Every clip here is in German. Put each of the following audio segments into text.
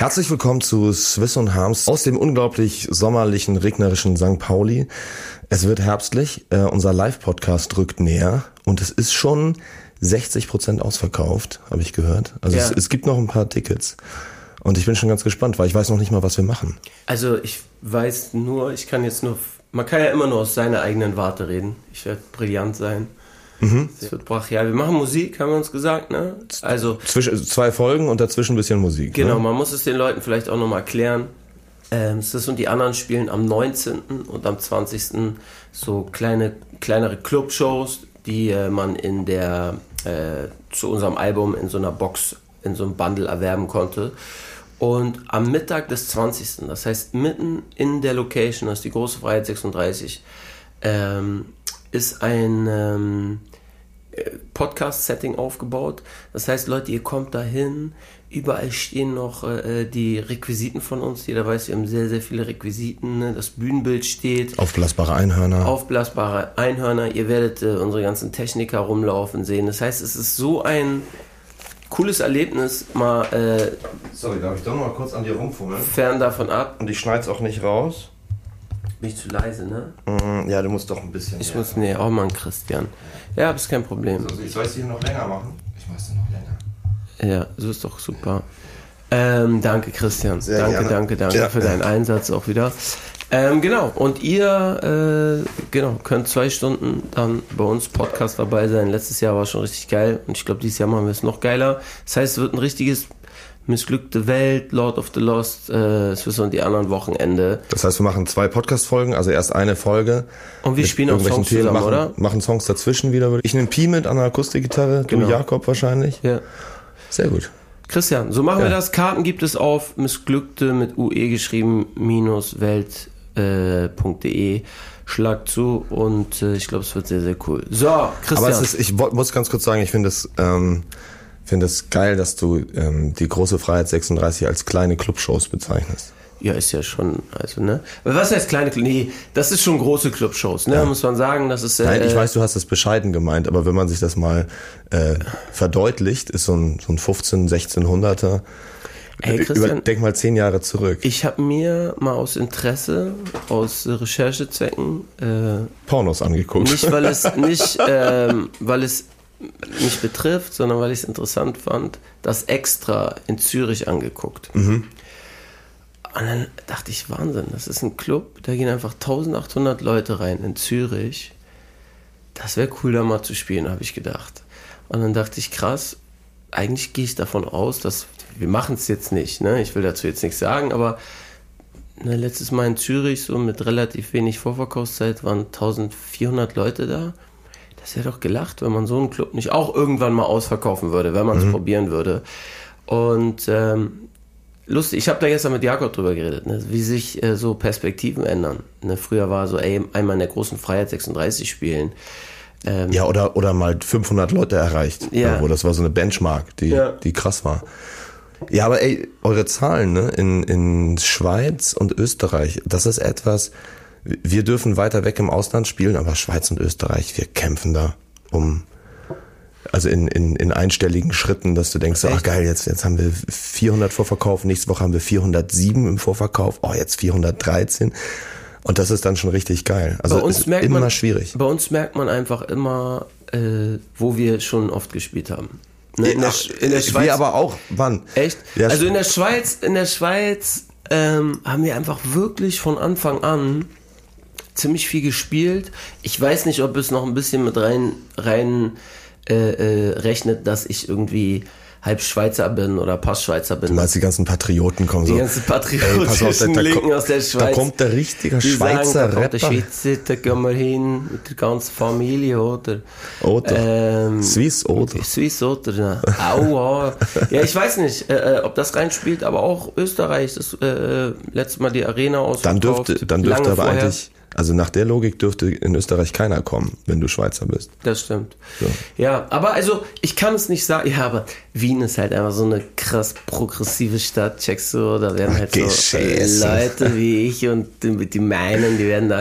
Herzlich willkommen zu Swiss und Harms aus dem unglaublich sommerlichen, regnerischen St. Pauli. Es wird herbstlich, unser Live-Podcast rückt näher und es ist schon 60% ausverkauft, habe ich gehört. Also ja. Es gibt noch ein paar Tickets und ich bin schon ganz gespannt, weil ich weiß noch nicht mal, was wir machen. Also ich weiß nur, man kann ja immer nur aus seiner eigenen Warte reden. Ich werde brillant sein. Es wird brachial. Wir machen Musik, haben wir uns gesagt, ne? Also zwischen 2 Folgen und dazwischen ein bisschen Musik. Genau, ne? Man muss es den Leuten vielleicht auch nochmal erklären. Sis und die anderen spielen am 19. und am 20. so kleinere Clubshows, die man zu unserem Album in so einer Box, in so einem Bundle erwerben konnte. Und am Mittag des 20., das heißt mitten in der Location, das ist die Große Freiheit 36, ist ein Podcast-Setting aufgebaut. Das heißt, Leute, ihr kommt dahin, überall stehen noch die Requisiten von uns. Jeder weiß, wir haben sehr, sehr viele Requisiten. Ne? Das Bühnenbild steht. Aufblasbare Einhörner. Ihr werdet unsere ganzen Techniker rumlaufen sehen. Das heißt, es ist so ein cooles Erlebnis, mal Sorry, darf ich doch noch mal kurz an dir rumfummeln? Fern davon ab. Und ich schneid's auch nicht raus. Bin ich zu leise, ne? Ja, du musst doch ein bisschen. Auch mal Christian. Ja, das ist kein Problem. Also, ich soll es hier noch länger machen? Ich mach's dir noch länger. Ja, so ist doch super. Danke, Christian. Sehr Danke ja, für deinen Einsatz auch wieder. Genau, und ihr könnt 2 Stunden dann bei uns Podcast dabei sein. Letztes Jahr war schon richtig geil und ich glaube, dieses Jahr machen wir es noch geiler. Das heißt, es wird ein richtiges Missglückte Welt, Lord of the Lost, Swiss und die anderen Wochenende. Das heißt, wir machen 2 Podcast-Folgen, also erst eine Folge. Und wir spielen auch Songs zusammen, oder? Machen Songs dazwischen wieder. Ich nehme Pi mit an der Akustikgitarre, du Jakob wahrscheinlich. Ja. Sehr gut. Christian, so machen wir das. Karten gibt es auf Missglückte mit UE geschrieben -welt.de. Schlag zu und ich glaube, es wird sehr, sehr cool. So, Christian. Aber ich muss ganz kurz sagen, ich finde es geil, dass du die Große Freiheit 36 als kleine Clubshows bezeichnest. Ja, ist ja schon, also, ne? Aber was heißt kleine Clubshows? Nee, das ist schon große Clubshows, ne? Ja. Muss man sagen, das ist... Nein, ich weiß, du hast das bescheiden gemeint, aber wenn man sich das mal verdeutlicht, ist so ein 1600er... Hey, Christian, denk mal 10 Jahre zurück. Ich habe mir mal aus Interesse, aus Recherchezwecken... Pornos angeguckt. Nicht, weil es mich betrifft, sondern weil ich es interessant fand, das Extra in Zürich angeguckt. Und dann dachte ich, Wahnsinn, das ist ein Club, da gehen einfach 1800 Leute rein in Zürich. Das wäre cool, da mal zu spielen, habe ich gedacht. Und dann dachte ich, krass, eigentlich gehe ich davon aus, dass wir machen es jetzt nicht, ne? Ich will dazu jetzt nichts sagen, aber letztes Mal in Zürich, so mit relativ wenig Vorverkaufszeit, waren 1400 Leute da. Das wäre doch gelacht, wenn man so einen Club nicht auch irgendwann mal ausverkaufen würde, wenn man es probieren würde. Und lustig, ich habe da gestern mit Jakob drüber geredet, ne, wie sich so Perspektiven ändern. Ne, früher war so, einmal in der Großen Freiheit 36 spielen. Ja, oder mal 500 Leute erreicht. Ja. Das war so eine Benchmark, die krass war. Ja, aber eure Zahlen, ne, in Schweiz und Österreich, das ist etwas... Wir dürfen weiter weg im Ausland spielen, aber Schweiz und Österreich, wir kämpfen da also in einstelligen Schritten, dass du denkst, ach geil, jetzt haben wir 400 Vorverkauf, nächste Woche haben wir 407 im Vorverkauf, jetzt 413 und das ist dann schon richtig geil. Also es ist immer schwierig. Bei uns merkt man einfach immer, wo wir schon oft gespielt haben. Ne, in der Schweiz. Wir aber auch, wann? Echt? Ja, also in der Schweiz haben wir einfach wirklich von Anfang an ziemlich viel gespielt. Ich weiß nicht, ob es noch ein bisschen mit rein rechnet, dass ich irgendwie halb Schweizer bin oder Pass-Schweizer bin. Du meinst, die ganzen Patrioten kommen Die ganzen patriotischen Linken aus der Schweiz. Da kommt der richtige Schweizer Rapper. Der Schweizer, da gehen wir hin mit der ganzen Familie, oder? Swiss, oder? Swiss, oder? Ja. Aua. Ja, ich weiß nicht, ob das reinspielt, aber auch Österreich, das letztes Mal die Arena ausverkauft. Dann dürfte aber vorher. Eigentlich... Also nach der Logik dürfte in Österreich keiner kommen, wenn du Schweizer bist. Das stimmt. So. Ja, aber also ich kann es nicht sagen. Ja, aber Wien ist halt einfach so eine krass progressive Stadt, checkst du? Da werden halt so Leute wie ich und die meinen, die werden da halt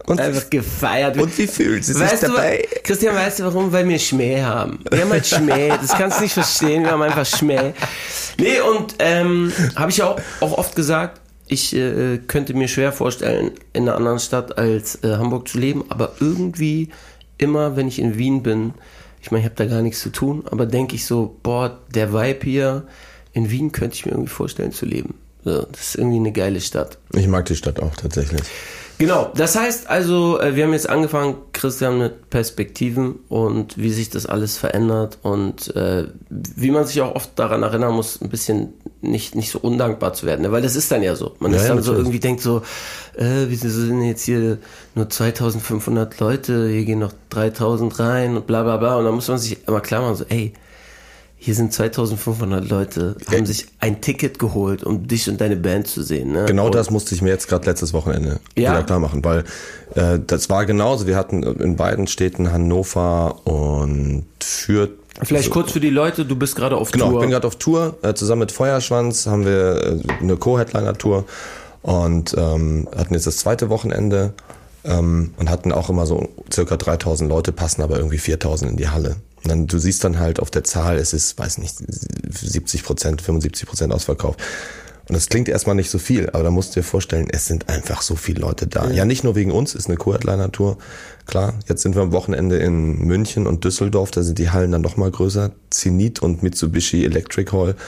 Und einfach gefeiert. Und wie fühlt sie sich dabei? Christian, weißt du warum? Weil wir Schmäh haben. Wir haben halt Schmäh, das kannst du nicht verstehen, wir haben einfach Schmäh. Nee, und habe ich auch oft gesagt, ich könnte mir schwer vorstellen, in einer anderen Stadt als Hamburg zu leben, aber irgendwie immer, wenn ich in Wien bin, ich meine, ich habe da gar nichts zu tun, aber denke ich so, boah, der Vibe hier, in Wien könnte ich mir irgendwie vorstellen zu leben. So, das ist irgendwie eine geile Stadt. Ich mag die Stadt auch tatsächlich. Genau, das heißt also, wir haben jetzt angefangen, Christian, mit Perspektiven und wie sich das alles verändert und wie man sich auch oft daran erinnern muss, ein bisschen nicht so undankbar zu werden, ne? Weil das ist dann ja so. Man ist dann so irgendwie denkt so, wieso sind jetzt hier nur 2500 Leute, hier gehen noch 3000 rein und bla bla bla und dann muss man sich immer klar machen, so ey, hier sind 2500 Leute, haben sich ein Ticket geholt, um dich und deine Band zu sehen. Ne? Genau das musste ich mir jetzt gerade letztes Wochenende wieder klar machen, weil das war genauso. Wir hatten in beiden Städten, Hannover und Fürth. Vielleicht kurz für die Leute, du bist gerade auf Tour. Genau, ich bin gerade auf Tour. Zusammen mit Feuerschwanz haben wir eine Co-Headliner-Tour und hatten jetzt das zweite Wochenende und hatten auch immer so circa 3000 Leute, passen aber irgendwie 4000 in die Halle. Und dann, du siehst dann halt auf der Zahl, es ist, weiß nicht, 70%, 75% ausverkauft. Und das klingt erstmal nicht so viel, aber da musst du dir vorstellen, es sind einfach so viele Leute da. Ja, nicht nur wegen uns, ist eine Co-Headliner-Tour. Klar, jetzt sind wir am Wochenende in München und Düsseldorf, da sind die Hallen dann noch mal größer. Zenit und Mitsubishi Electric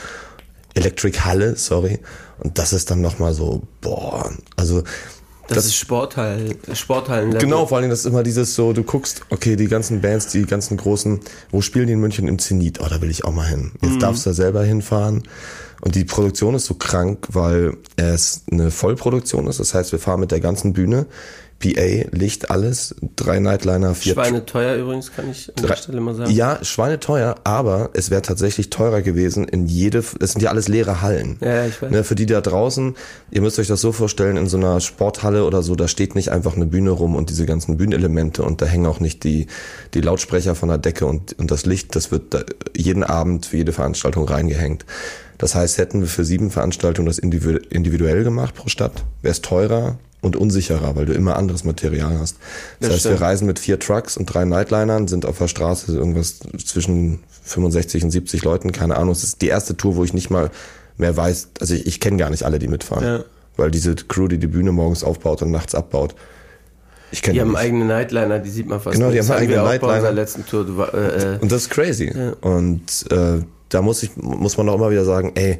Halle, sorry. Und das ist dann noch mal so, boah, also... Das ist Sporthallen. Genau, vor allem das ist immer dieses so, du guckst, okay, die ganzen Bands, die ganzen großen, wo spielen die in München? Im Zenit? Oh, da will ich auch mal hin. Jetzt darfst du da selber hinfahren. Und die Produktion ist so krank, weil es eine Vollproduktion ist. Das heißt, wir fahren mit der ganzen Bühne, PA, Licht, alles, 3 Nightliner, 4... Schweineteuer übrigens, kann ich an der Stelle mal sagen. Ja, schweineteuer, aber es wäre tatsächlich teurer gewesen es sind ja alles leere Hallen. Ja, ich weiß. Ne, für die da draußen, ihr müsst euch das so vorstellen, in so einer Sporthalle oder so, da steht nicht einfach eine Bühne rum und diese ganzen Bühnenelemente und da hängen auch nicht die Lautsprecher von der Decke und das Licht, das wird da jeden Abend für jede Veranstaltung reingehängt. Das heißt, hätten wir für 7 Veranstaltungen das individuell gemacht pro Stadt, wäre es teurer und unsicherer, weil du immer anderes Material hast. Das heißt, wir reisen mit 4 Trucks und 3 Nightlinern, sind auf der Straße irgendwas zwischen 65 und 70 Leuten, keine Ahnung. Es ist die erste Tour, wo ich nicht mal mehr weiß, also ich kenne gar nicht alle, die mitfahren. Ja. Weil diese Crew, die Bühne morgens aufbaut und nachts abbaut, die haben eigene Nightliner, die sieht man fast nicht. Genau, die haben eigene Nightliner. Bei unserer letzten Tour. Und das ist crazy. Ja. Und da muss man auch immer wieder sagen, ey,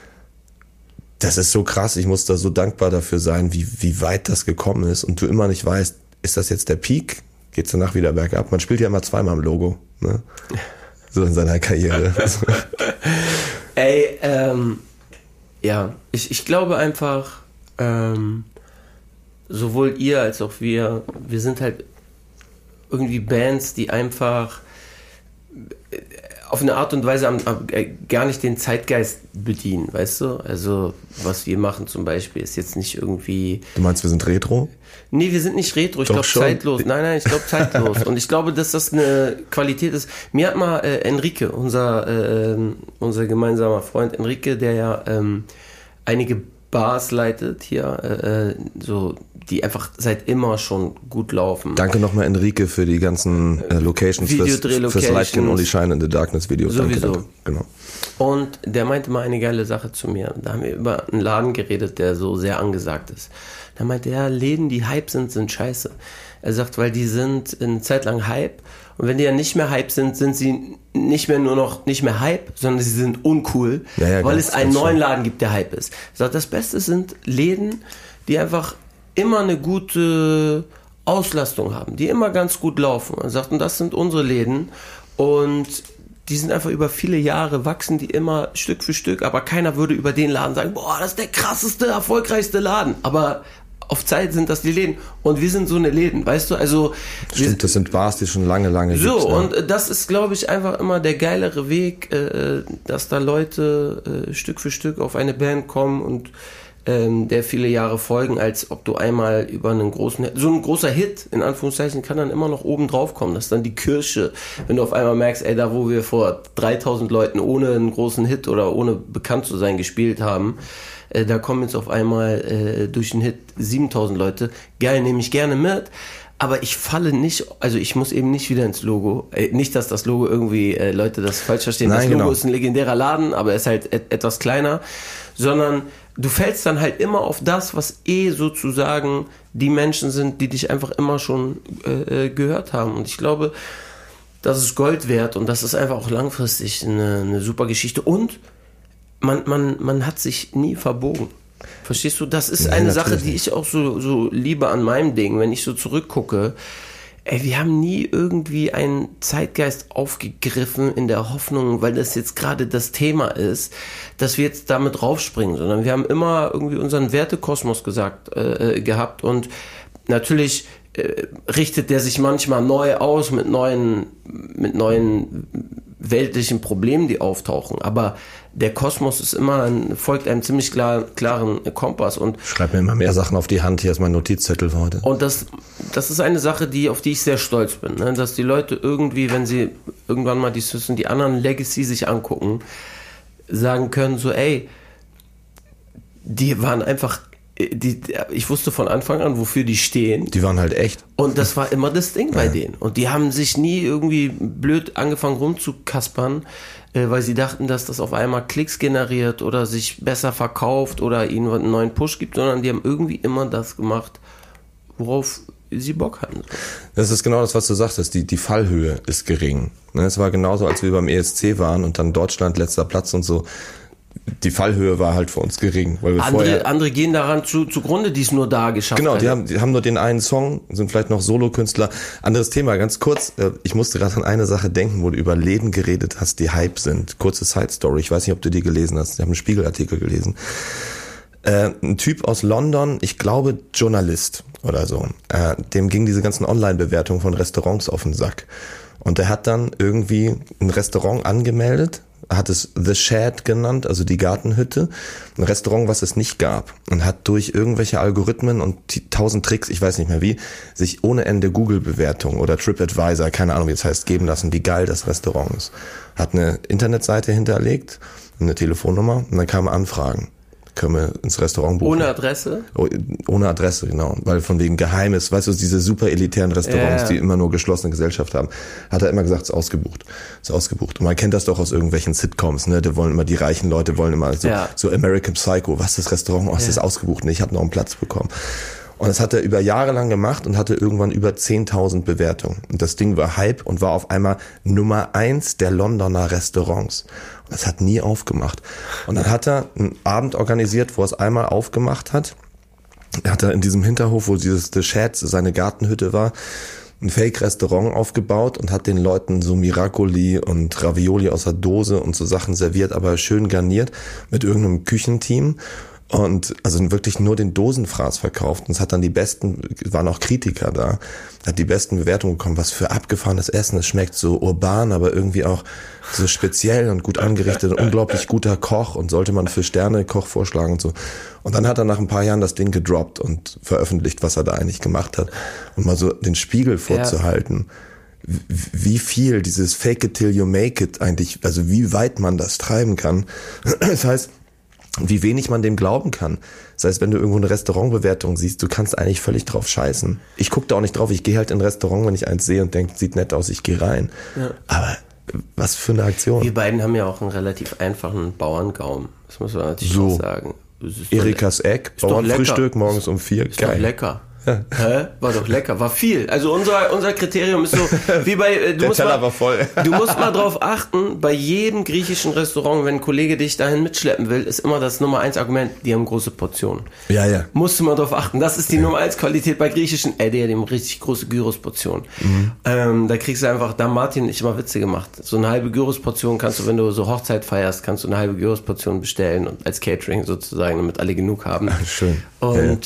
das ist so krass, ich muss da so dankbar dafür sein, wie weit das gekommen ist und du immer nicht weißt, ist das jetzt der Peak? Geht's danach wieder bergab? Man spielt ja immer zweimal im Logo, ne? So in seiner Karriere. Ey, ja, ich glaube einfach, sowohl ihr als auch wir sind halt irgendwie Bands, die einfach auf eine Art und Weise gar nicht den Zeitgeist bedienen, weißt du? Also, was wir machen zum Beispiel ist jetzt nicht irgendwie... Du meinst, wir sind Retro? Nee, wir sind nicht Retro, ich glaube zeitlos. Nein, ich glaube zeitlos. Und ich glaube, dass das eine Qualität ist. Mir hat mal Enrique, unser gemeinsamer Freund Enrique, der ja einige Bars leitet hier, so, die einfach seit immer schon gut laufen. Danke nochmal Enrique für die ganzen Locations, fürs Light Can Only Shine in the Darkness Video. Sowieso. Danke. Genau. Und der meinte mal eine geile Sache zu mir. Da haben wir über einen Laden geredet, der so sehr angesagt ist. Da meinte er, Läden, die Hype sind scheiße. Er sagt, weil die sind eine Zeit lang Hype und wenn die ja nicht mehr Hype sind sie nicht mehr Hype, sondern sie sind uncool, weil es einen neuen Laden gibt, der Hype ist. Er sagt, das Beste sind Läden, die einfach immer eine gute Auslastung haben, die immer ganz gut laufen. Er sagt, und das sind unsere Läden und die sind einfach über viele Jahre, wachsen die immer Stück für Stück, aber keiner würde über den Laden sagen, boah, das ist der krasseste, erfolgreichste Laden. Aber auf Zeit sind das die Läden und wir sind so eine Läden, weißt du, also... Stimmt, das sind Bars, die schon lange so, gibt's, ne? Und das ist, glaube ich, einfach immer der geilere Weg, dass da Leute Stück für Stück auf eine Band kommen und der viele Jahre folgen, als ob du einmal über einen großen Hit, so ein großer Hit, in Anführungszeichen, kann dann immer noch oben drauf kommen. Das ist dann die Kirsche, wenn du auf einmal merkst, ey, da wo wir vor 3000 Leuten ohne einen großen Hit oder ohne bekannt zu sein gespielt haben, da kommen jetzt auf einmal durch den Hit 7.000 Leute. Geil, nehme ich gerne mit. Aber ich falle nicht, also ich muss eben nicht wieder ins Logo. Nicht, dass das Logo irgendwie Leute das falsch verstehen. Nein, das Logo ist ein legendärer Laden, aber er ist halt etwas kleiner. Sondern du fällst dann halt immer auf das, was sozusagen die Menschen sind, die dich einfach immer schon gehört haben. Und ich glaube, das ist Gold wert und das ist einfach auch langfristig eine super Geschichte. Und man hat sich nie verbogen. Verstehst du? Das ist eine Sache, die ich auch so liebe an meinem Ding, wenn ich so zurückgucke. Wir haben nie irgendwie einen Zeitgeist aufgegriffen in der Hoffnung, weil das jetzt gerade das Thema ist, dass wir jetzt damit raufspringen, sondern wir haben immer irgendwie unseren Wertekosmos gehabt und natürlich richtet der sich manchmal neu aus mit neuen weltlichen Problemen, die auftauchen. Aber der Kosmos ist folgt einem ziemlich klaren Kompass. Und schreib mir immer mehr Sachen auf die Hand, hier ist mein Notizzettel für heute. Und das ist eine Sache, auf die ich sehr stolz bin, ne? Dass die Leute irgendwie, wenn sie irgendwann mal die anderen Legacy sich angucken, sagen können so, ey, die waren einfach, ich wusste von Anfang an, wofür die stehen. Die waren halt echt. Und das war immer das Ding bei denen. Und die haben sich nie irgendwie blöd angefangen rumzukaspern, weil sie dachten, dass das auf einmal Klicks generiert oder sich besser verkauft oder ihnen einen neuen Push gibt, sondern die haben irgendwie immer das gemacht, worauf sie Bock hatten. Das ist genau das, was du sagtest. Die Fallhöhe ist gering. Es war genauso, als wir beim ESC waren und dann Deutschland letzter Platz und so. Die Fallhöhe war halt für uns gering. Weil wir andere gehen daran zugrunde, die es nur da geschafft haben. Genau, die haben nur den einen Song, sind vielleicht noch Solokünstler. Anderes Thema, ganz kurz. Ich musste gerade an eine Sache denken, wo du über Läden geredet hast, die Hype sind. Kurze Side-Story. Ich weiß nicht, ob du die gelesen hast. Ich habe einen Spiegelartikel gelesen. Ein Typ aus London, ich glaube Journalist oder so, dem ging diese ganzen Online-Bewertungen von Restaurants auf den Sack. Und der hat dann irgendwie ein Restaurant angemeldet, hat es The Shed genannt, also die Gartenhütte, ein Restaurant, was es nicht gab, und hat durch irgendwelche Algorithmen und 1000 Tricks, ich weiß nicht mehr wie, sich ohne Ende Google-Bewertungen oder TripAdvisor, keine Ahnung wie es heißt, geben lassen, wie geil das Restaurant ist. Hat eine Internetseite hinterlegt, eine Telefonnummer, und dann kamen Anfragen. Können wir ins Restaurant buchen. Ohne Adresse? Ohne Adresse, genau. Weil von wegen Geheimes, weißt du, diese super elitären Restaurants, die immer nur geschlossene Gesellschaft haben, hat er immer gesagt, ist ausgebucht. Und man kennt das doch aus irgendwelchen Sitcoms, ne? Die wollen immer, die reichen Leute wollen immer so American Psycho, was ist das Restaurant? Oh, es ist ausgebucht. Nee, ich habe noch einen Platz bekommen. Und das hat er über Jahre lang gemacht und hatte irgendwann über 10.000 Bewertungen. Und das Ding war Hype und war auf einmal Nummer 1 der Londoner Restaurants. Und das hat nie aufgemacht. Und dann hat er einen Abend organisiert, wo er es einmal aufgemacht hat. Er hat in diesem Hinterhof, wo dieses The Shed, seine Gartenhütte war, ein Fake-Restaurant aufgebaut und hat den Leuten so Miracoli und Ravioli aus der Dose und so Sachen serviert, aber schön garniert mit irgendeinem Küchenteam. Und also wirklich nur den Dosenfraß verkauft. Und es hat dann waren auch Kritiker da, hat die besten Bewertungen bekommen, was für abgefahrenes Essen. Es schmeckt so urban, aber irgendwie auch so speziell und gut angerichtet. Ein unglaublich guter Koch und sollte man für Sterne-Koch vorschlagen und so. Und dann hat er nach ein paar Jahren das Ding gedroppt und veröffentlicht, was er da eigentlich gemacht hat. Und mal so den Spiegel vorzuhalten. Wie viel dieses Fake it till you make it eigentlich, also wie weit man das treiben kann. Das heißt, wie wenig man dem glauben kann. Das heißt, wenn du irgendwo eine Restaurantbewertung siehst, du kannst eigentlich völlig drauf scheißen. Ich gucke da auch nicht drauf, ich gehe halt in ein Restaurant, wenn ich eins sehe und denke, sieht nett aus, ich gehe rein. Ja. Aber was für eine Aktion. Wir beiden haben ja auch einen relativ einfachen Bauerngaum. Das muss man natürlich auch sagen. Erikas Eck, Bauernfrühstück morgens um 4. Ist geil. Doch lecker. Ja. War doch lecker, war viel. Also unser Kriterium ist so, wie bei, Der Teller war voll. Du musst mal drauf achten, bei jedem griechischen Restaurant, wenn ein Kollege dich dahin mitschleppen will, ist immer das Nummer 1 Argument, die haben große Portionen. Ja. Musst du mal drauf achten. Das ist die Nummer 1 Qualität bei griechischen, die haben richtig große Gyros-Portionen. Da kriegst du einfach, da haben Martin und ich immer Witze gemacht. So eine halbe Gyros-Portion kannst du, wenn du so Hochzeit feierst, kannst du eine halbe Gyros-Portion bestellen und als Catering sozusagen, damit alle genug haben. Ach, schön. Und,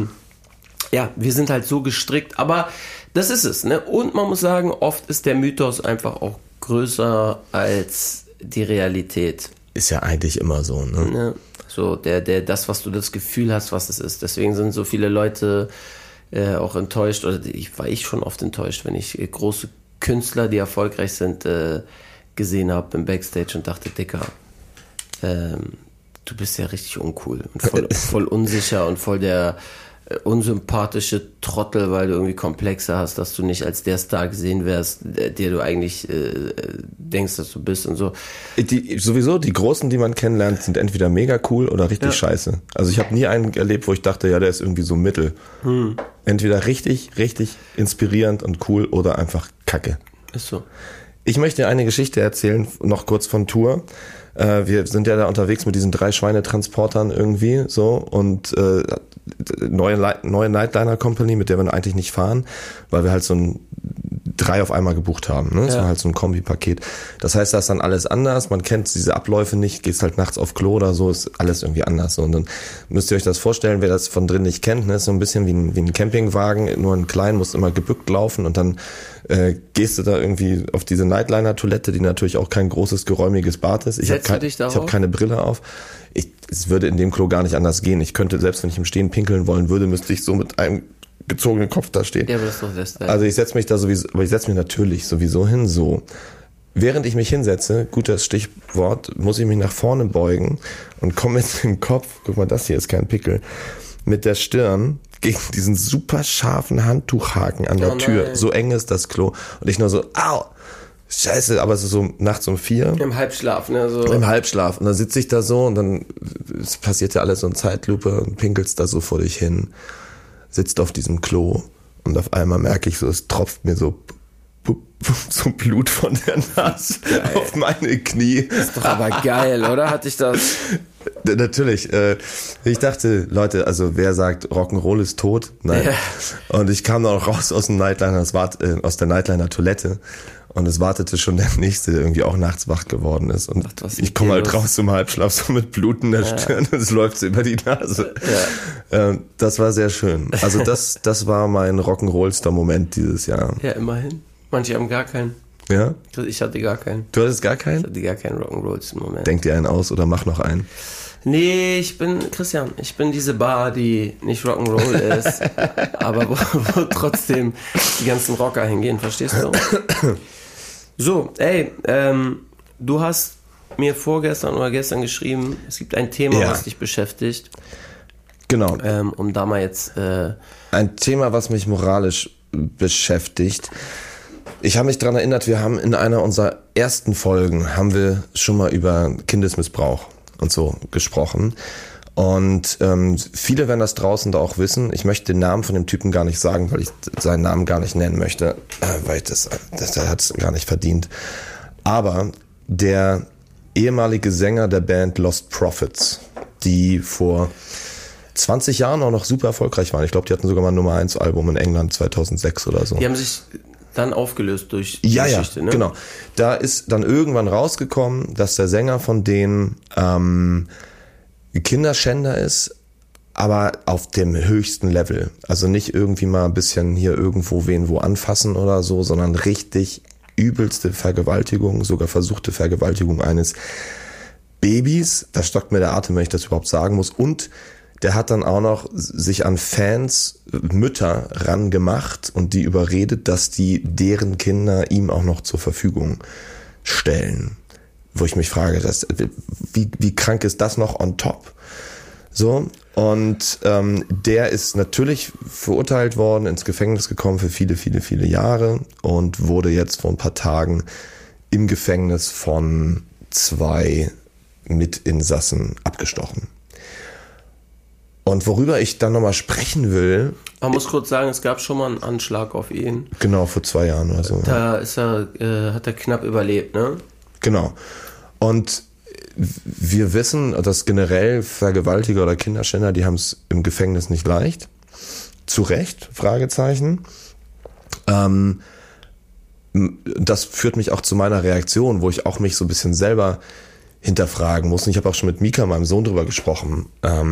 ja, wir sind halt so gestrickt, aber das ist es, ne? Und man muss sagen, oft ist der Mythos einfach auch größer als die Realität. Ist ja eigentlich immer so, ne? Ja, so, das, was du das Gefühl hast, was es ist. Deswegen sind so viele Leute auch enttäuscht, oder war ich schon oft enttäuscht, wenn ich große Künstler, die erfolgreich sind, gesehen habe im Backstage und dachte, Dicker, du bist ja richtig uncool und voll unsicher und voll der unsympathische Trottel, weil du irgendwie Komplexe hast, dass du nicht als der Star gesehen wärst, der du eigentlich denkst, dass du bist und so. Sowieso, die Großen, die man kennenlernt, sind entweder mega cool oder richtig scheiße. Also ich habe nie einen erlebt, wo ich dachte, ja, der ist irgendwie so mittel. Entweder richtig inspirierend und cool oder einfach Kacke. Ist so. Ich möchte eine Geschichte erzählen, noch kurz von Tour. Wir sind ja da unterwegs mit diesen 3 Schweinetransportern irgendwie so und neue Nightliner Company, mit der wir eigentlich nicht fahren, weil wir halt so ein 3 auf einmal gebucht haben. Ne? Das war halt so ein Kombi-Paket. Das heißt, da ist dann alles anders. Man kennt diese Abläufe nicht, gehst halt nachts auf Klo oder so, ist alles irgendwie anders. So. Und dann müsst ihr euch das vorstellen, wer das von drin nicht kennt, ne? Ist so ein bisschen wie ein Campingwagen, nur ein klein, musst immer gebückt laufen und dann gehst du da irgendwie auf diese Nightliner-Toilette, die natürlich auch kein großes, geräumiges Bad ist. Ich habe keine Brille auf. Es würde in dem Klo gar nicht anders gehen. Ich könnte, selbst wenn ich im Stehen pinkeln wollen würde, müsste ich so mit einem gezogenen Kopf da stehen. Ja, aber das ist doch das. Also ich setze mich da sowieso, aber ich setze mich natürlich sowieso hin so. Während ich mich hinsetze, gutes Stichwort, muss ich mich nach vorne beugen und komme mit dem Kopf, guck mal, das hier ist kein Pickel, mit der Stirn gegen diesen super scharfen Handtuchhaken an der Tür. So eng ist das Klo. Und ich nur so, au, scheiße, aber es ist so nachts um 4. Im Halbschlaf, ne? So. Im Halbschlaf. Und dann sitze ich da so und dann es passiert ja alles so in Zeitlupe und pinkelst da so vor dich hin, sitzt auf diesem Klo und auf einmal merke ich so, es tropft mir so Blut von der Nase auf meine Knie. Ist doch aber geil, oder? Hatte ich das? Natürlich. Ich dachte, Leute, also wer sagt, Rock'n'Roll ist tot? Nein. Ja. Und ich kam dann auch raus aus dem Nightliner, aus der Nightliner-Toilette. Und es wartete schon der Nächste, der irgendwie auch nachts wach geworden ist. Und ich komme halt raus zum Halbschlaf, so mit Blut in der Stirn und es läuft so über die Nase. Ja. Das war sehr schön. Also das war mein Rock'n'Roll-Star-Moment dieses Jahr. Ja, immerhin. Manche haben gar keinen. Ja? Ich hatte gar keinen. Du hattest gar keinen? Ich hatte gar keinen Rock'n'Roll-Moment. Denk dir einen aus oder mach noch einen. Nee, ich bin diese Bar, die nicht Rock'n'Roll ist, aber wo trotzdem die ganzen Rocker hingehen, verstehst du? So, ey, du hast mir vorgestern oder gestern geschrieben, es gibt ein Thema, was dich beschäftigt. Genau. Um da mal jetzt... Ein Thema, was mich moralisch beschäftigt. Ich habe mich daran erinnert, wir haben in einer unserer ersten Folgen, haben wir schon mal über Kindesmissbrauch und so gesprochen. Und viele werden das draußen da auch wissen. Ich möchte den Namen von dem Typen gar nicht sagen, weil ich seinen Namen gar nicht nennen möchte, weil das hat es gar nicht verdient. Aber der ehemalige Sänger der Band Lost Prophets, die vor 20 Jahren auch noch super erfolgreich waren. Ich glaube, die hatten sogar mal ein Nummer 1 Album in England 2006 oder so. Die haben sich dann aufgelöst durch die Geschichte, ne? Genau. Da ist dann irgendwann rausgekommen, dass der Sänger von denen Kinderschänder ist, aber auf dem höchsten Level. Also nicht irgendwie mal ein bisschen hier irgendwo wen wo anfassen oder so, sondern richtig übelste Vergewaltigung, sogar versuchte Vergewaltigung eines Babys. Da stockt mir der Atem, wenn ich das überhaupt sagen muss. Und der hat dann auch noch sich an Fans, Mütter rangemacht und die überredet, dass die deren Kinder ihm auch noch zur Verfügung stellen. Wo ich mich frage, wie krank ist das noch on top? So, und der ist natürlich verurteilt worden, ins Gefängnis gekommen für viele, viele, viele Jahre und wurde jetzt vor ein paar Tagen im Gefängnis von 2 Mitinsassen abgestochen. Und worüber ich dann nochmal sprechen will... Man muss kurz sagen, es gab schon mal einen Anschlag auf ihn. Genau, vor 2 Jahren oder so. Da ist hat er knapp überlebt, ne? Genau. Und wir wissen, dass generell Vergewaltiger oder Kinderschänder, die haben es im Gefängnis nicht leicht. Zu Recht, Fragezeichen. Das führt mich auch zu meiner Reaktion, wo ich auch mich so ein bisschen selber hinterfragen muss. Und ich habe auch schon mit Mika, meinem Sohn, drüber gesprochen,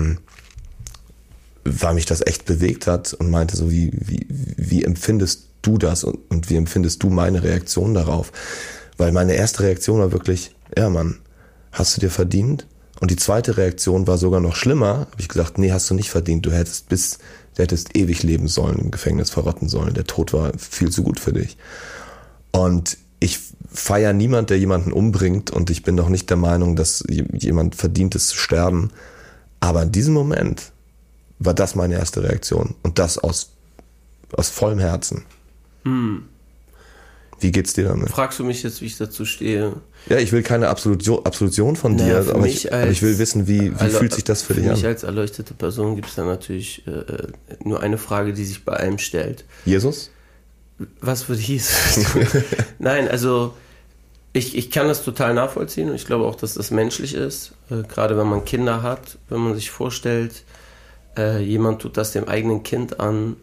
weil mich das echt bewegt hat und meinte so, wie empfindest du das und wie empfindest du meine Reaktion darauf? Weil meine erste Reaktion war wirklich, ja Mann, hast du dir verdient? Und die zweite Reaktion war sogar noch schlimmer. Habe ich gesagt, nee, hast du nicht verdient. Du hättest ewig leben sollen, im Gefängnis verrotten sollen. Der Tod war viel zu gut für dich. Und ich feiere niemand, der jemanden umbringt und ich bin doch nicht der Meinung, dass jemand verdient es zu sterben. Aber in diesem Moment war das meine erste Reaktion und das aus vollem Herzen. Wie geht's dir damit? Fragst du mich jetzt, wie ich dazu stehe? Ja, ich will keine Absolution von dir, aber ich will wissen, wie fühlt sich das für dich an? Für mich als erleuchtete Person gibt es da natürlich nur eine Frage, die sich bei allem stellt. Jesus? Was würde Jesus tun? Nein, also ich kann das total nachvollziehen und ich glaube auch, dass das menschlich ist. Gerade wenn man Kinder hat, wenn man sich vorstellt, jemand tut das dem eigenen Kind an,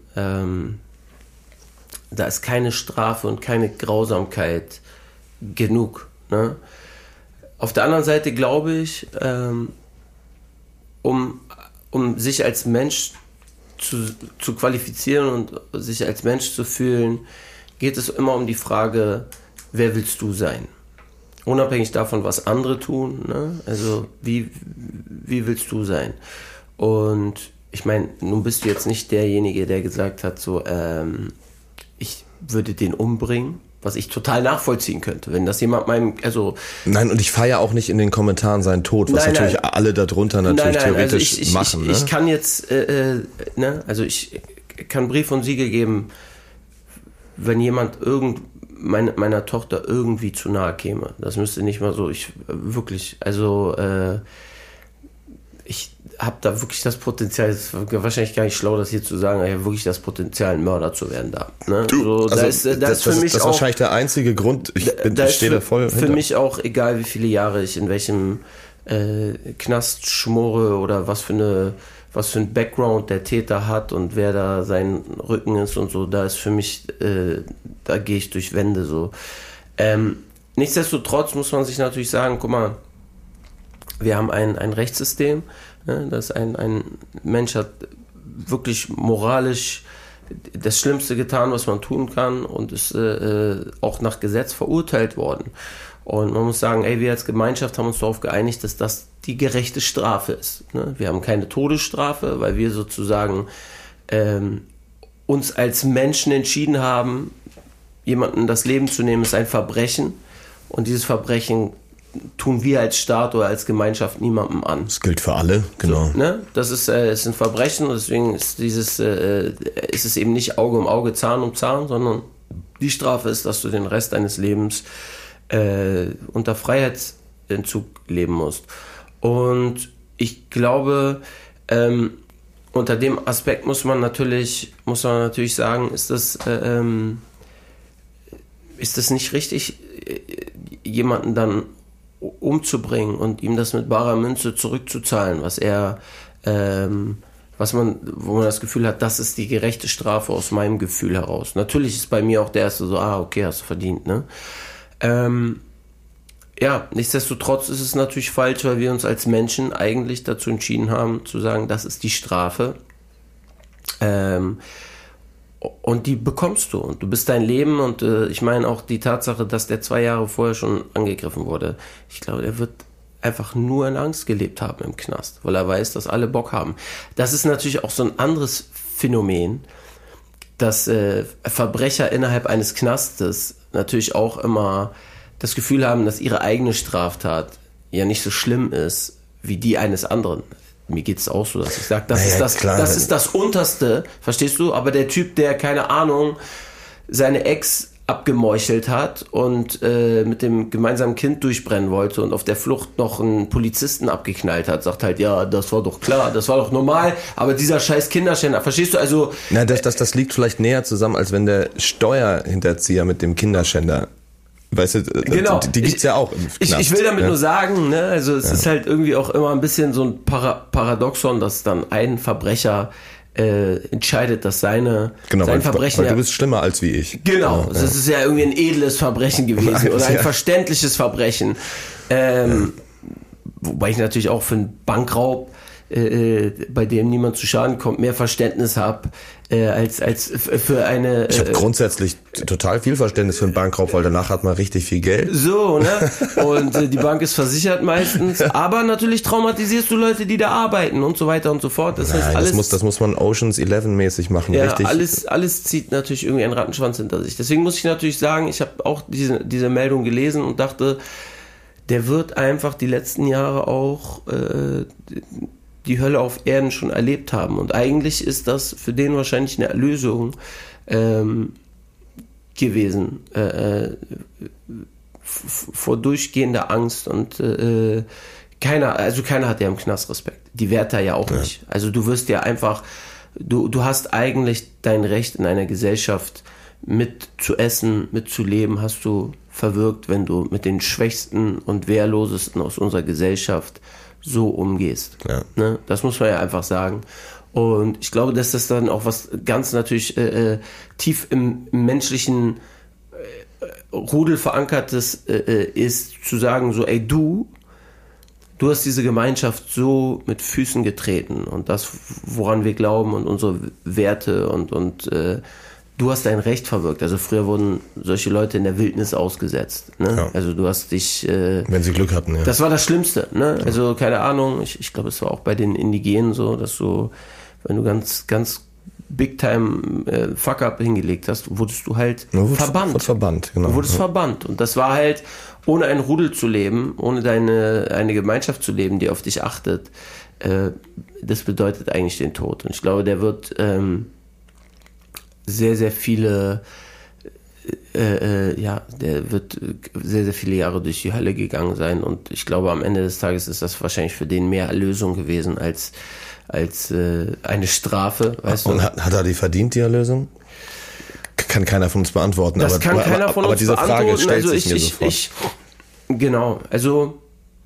da ist keine Strafe und keine Grausamkeit genug. Ne? Auf der anderen Seite glaube ich, um sich als Mensch zu qualifizieren und sich als Mensch zu fühlen, geht es immer um die Frage, wer willst du sein? Unabhängig davon, was andere tun. Ne? Also wie willst du sein? Und ich meine, nun bist du jetzt nicht derjenige, der gesagt hat, so ich würde den umbringen, was ich total nachvollziehen könnte, wenn das jemand Nein, und ich feiere auch nicht in den Kommentaren seinen Tod, was natürlich alle darunter natürlich theoretisch also machen. Ich kann jetzt, ich kann Brief und Siegel geben, wenn jemand meiner Tochter irgendwie zu nahe käme. Das müsste nicht mal so, ich habe da wirklich das Potenzial, es ist wahrscheinlich gar nicht schlau, das hier zu sagen, aber ich habe wirklich das Potenzial, ein Mörder zu werden da. Ne? Das ist wahrscheinlich der einzige Grund, ich stehe da voll hinter. Für mich auch egal, wie viele Jahre ich in welchem Knast schmore oder was für ein Background der Täter hat und wer da sein Rücken ist und so, da ist für mich, da gehe ich durch Wände so. Nichtsdestotrotz muss man sich natürlich sagen, guck mal, wir haben ein Rechtssystem, ne, dass ein Mensch hat wirklich moralisch das Schlimmste getan, was man tun kann und ist auch nach Gesetz verurteilt worden. Und man muss sagen, wir als Gemeinschaft haben uns darauf geeinigt, dass das die gerechte Strafe ist. Ne? Wir haben keine Todesstrafe, weil wir sozusagen uns als Menschen entschieden haben, jemanden das Leben zu nehmen, ist ein Verbrechen. Und dieses Verbrechen tun wir als Staat oder als Gemeinschaft niemandem an. Das gilt für alle, genau. So, ne? Das ist ein Verbrechen und deswegen ist ist es eben nicht Auge um Auge, Zahn um Zahn, sondern die Strafe ist, dass du den Rest deines Lebens unter Freiheitsentzug leben musst. Und ich glaube, unter dem Aspekt muss man natürlich sagen, ist das nicht richtig, jemanden dann umzubringen und ihm das mit barer Münze zurückzuzahlen, wo man das Gefühl hat, das ist die gerechte Strafe aus meinem Gefühl heraus. Natürlich ist bei mir auch der erste so, okay, hast du verdient, ne? Nichtsdestotrotz ist es natürlich falsch, weil wir uns als Menschen eigentlich dazu entschieden haben, zu sagen, das ist die Strafe. Und die bekommst du und du bist dein Leben und ich meine auch die Tatsache, dass der 2 Jahre vorher schon angegriffen wurde. Ich glaube, er wird einfach nur in Angst gelebt haben im Knast, weil er weiß, dass alle Bock haben. Das ist natürlich auch so ein anderes Phänomen, dass Verbrecher innerhalb eines Knastes natürlich auch immer das Gefühl haben, dass ihre eigene Straftat ja nicht so schlimm ist wie die eines anderen. Mir geht es auch so, dass ich sage, das ist das Unterste, verstehst du? Aber der Typ, der, keine Ahnung, seine Ex abgemeuchelt hat und mit dem gemeinsamen Kind durchbrennen wollte und auf der Flucht noch einen Polizisten abgeknallt hat, sagt halt, ja, das war doch klar, das war doch normal, aber dieser scheiß Kinderschänder, verstehst du? Also das liegt vielleicht näher zusammen, als wenn der Steuerhinterzieher mit dem Kinderschänder, weißt du, genau. Die gibt's ja auch im Knast. Ich will damit nur sagen, ne, also es ist halt irgendwie auch immer ein bisschen so ein Paradoxon, dass dann ein Verbrecher entscheidet, dass sein Verbrechen... Weil du bist schlimmer als wie ich. Genau, es ist ja irgendwie ein edles Verbrechen gewesen oder ein verständliches Verbrechen. Wobei ich natürlich auch für einen Bankraub bei dem niemand zu Schaden kommt, mehr Verständnis habe als für eine... Ich habe grundsätzlich total viel Verständnis für einen Bankraub, weil danach hat man richtig viel Geld. So, ne? Und die Bank ist versichert meistens, aber natürlich traumatisierst du Leute, die da arbeiten und so weiter und so fort. Das heißt, alles, das muss man Ocean's 11 mäßig machen, ja, richtig? Alles zieht natürlich irgendwie einen Rattenschwanz hinter sich. Deswegen muss ich natürlich sagen, ich habe auch diese Meldung gelesen und dachte, der wird einfach die letzten Jahre auch die Hölle auf Erden schon erlebt haben. Und eigentlich ist das für den wahrscheinlich eine Erlösung gewesen vor durchgehender Angst. Und keiner hat ja im Knast Respekt. Die Wärter ja auch nicht. Also du wirst ja einfach, du hast eigentlich dein Recht in einer Gesellschaft mit zu essen, mit zu leben, hast du verwirkt, wenn du mit den Schwächsten und Wehrlosesten aus unserer Gesellschaft so umgehst. Ja. Ne? Das muss man ja einfach sagen. Und ich glaube, dass das dann auch was ganz natürlich tief im menschlichen Rudel verankertes ist, zu sagen so, ey, du hast diese Gemeinschaft so mit Füßen getreten und das, woran wir glauben und unsere Werte und du hast dein Recht verwirkt. Also früher wurden solche Leute in der Wildnis ausgesetzt. Ne? Ja. Also du hast dich... wenn sie Glück hatten, ja. Das war das Schlimmste. Ne? Ja. Also keine Ahnung, ich glaube, es war auch bei den Indigenen so, dass du, wenn du ganz, ganz Big-Time Fuck-Up hingelegt hast, wurdest du halt verbannt. Genau. Du wurdest verbannt. Und das war halt, ohne ein Rudel zu leben, ohne eine Gemeinschaft zu leben, die auf dich achtet, das bedeutet eigentlich den Tod. Und ich glaube, der wird... sehr, sehr viele der wird sehr, sehr viele Jahre durch die Hölle gegangen sein und ich glaube, am Ende des Tages ist das wahrscheinlich für den mehr Erlösung gewesen als eine Strafe. Weißt und du? Hat er die verdient, die Erlösung? Kann keiner von uns beantworten. Das kann keiner von uns aber diese Frage stellt sich mir sofort. Genau, also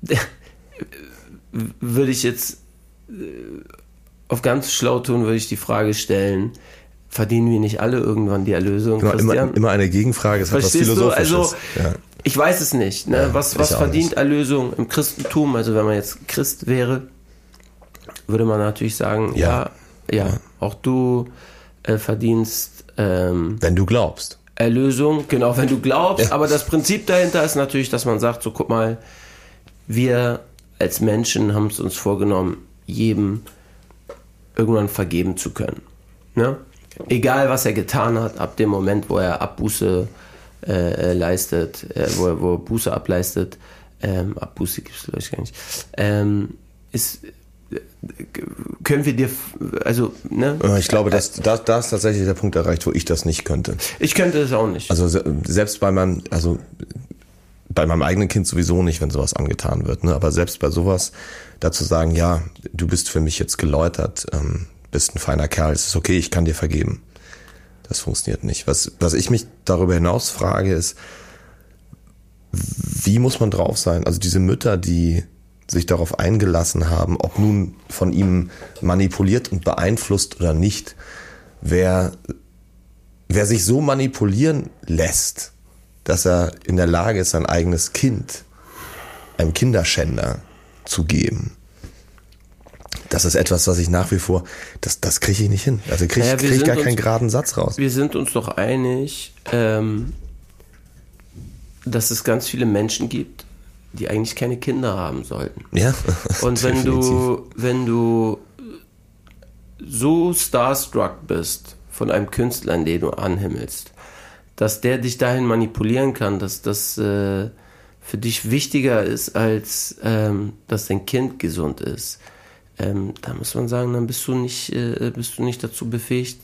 würde ich jetzt auf ganz schlau tun, würde ich die Frage stellen, verdienen wir nicht alle irgendwann die Erlösung? Genau, immer eine Gegenfrage, es hat was Philosophisches. Also, ja. Ich weiß es nicht. Ne? Ja, was verdient nicht. Erlösung im Christentum? Also wenn man jetzt Christ wäre, würde man natürlich sagen, ja, auch du verdienst wenn du glaubst. Erlösung, genau, wenn du glaubst. Ja. Aber das Prinzip dahinter ist natürlich, dass man sagt, so guck mal, wir als Menschen haben es uns vorgenommen, jedem irgendwann vergeben zu können. Ne? Egal, was er getan hat, ab dem Moment, wo er Abbuße leistet, wo er Buße ableistet, Abbuße gibt es glaube ich gar nicht, können wir dir, also, ne? Ich glaube, da ist tatsächlich der Punkt erreicht, wo ich das nicht könnte. Ich könnte es auch nicht. Also selbst bei meinem eigenen Kind sowieso nicht, wenn sowas angetan wird, ne? Aber selbst bei sowas dazu sagen, ja, du bist für mich jetzt geläutert, bist ein feiner Kerl, es ist okay, ich kann dir vergeben. Das funktioniert nicht. Was ich mich darüber hinaus frage, ist, wie muss man drauf sein? Also diese Mütter, die sich darauf eingelassen haben, ob nun von ihm manipuliert und beeinflusst oder nicht, wer sich so manipulieren lässt, dass er in der Lage ist, sein eigenes Kind einem Kinderschänder zu geben. Das ist etwas, was ich nach wie vor, das kriege ich nicht hin. Also kriege ich gar keinen geraden Satz raus. Wir sind uns doch einig, dass es ganz viele Menschen gibt, die eigentlich keine Kinder haben sollten. Ja. Und wenn du so starstruck bist von einem Künstler, den du anhimmelst, dass der dich dahin manipulieren kann, dass das für dich wichtiger ist, als dass dein Kind gesund ist, da muss man sagen, dann bist du nicht dazu befähigt,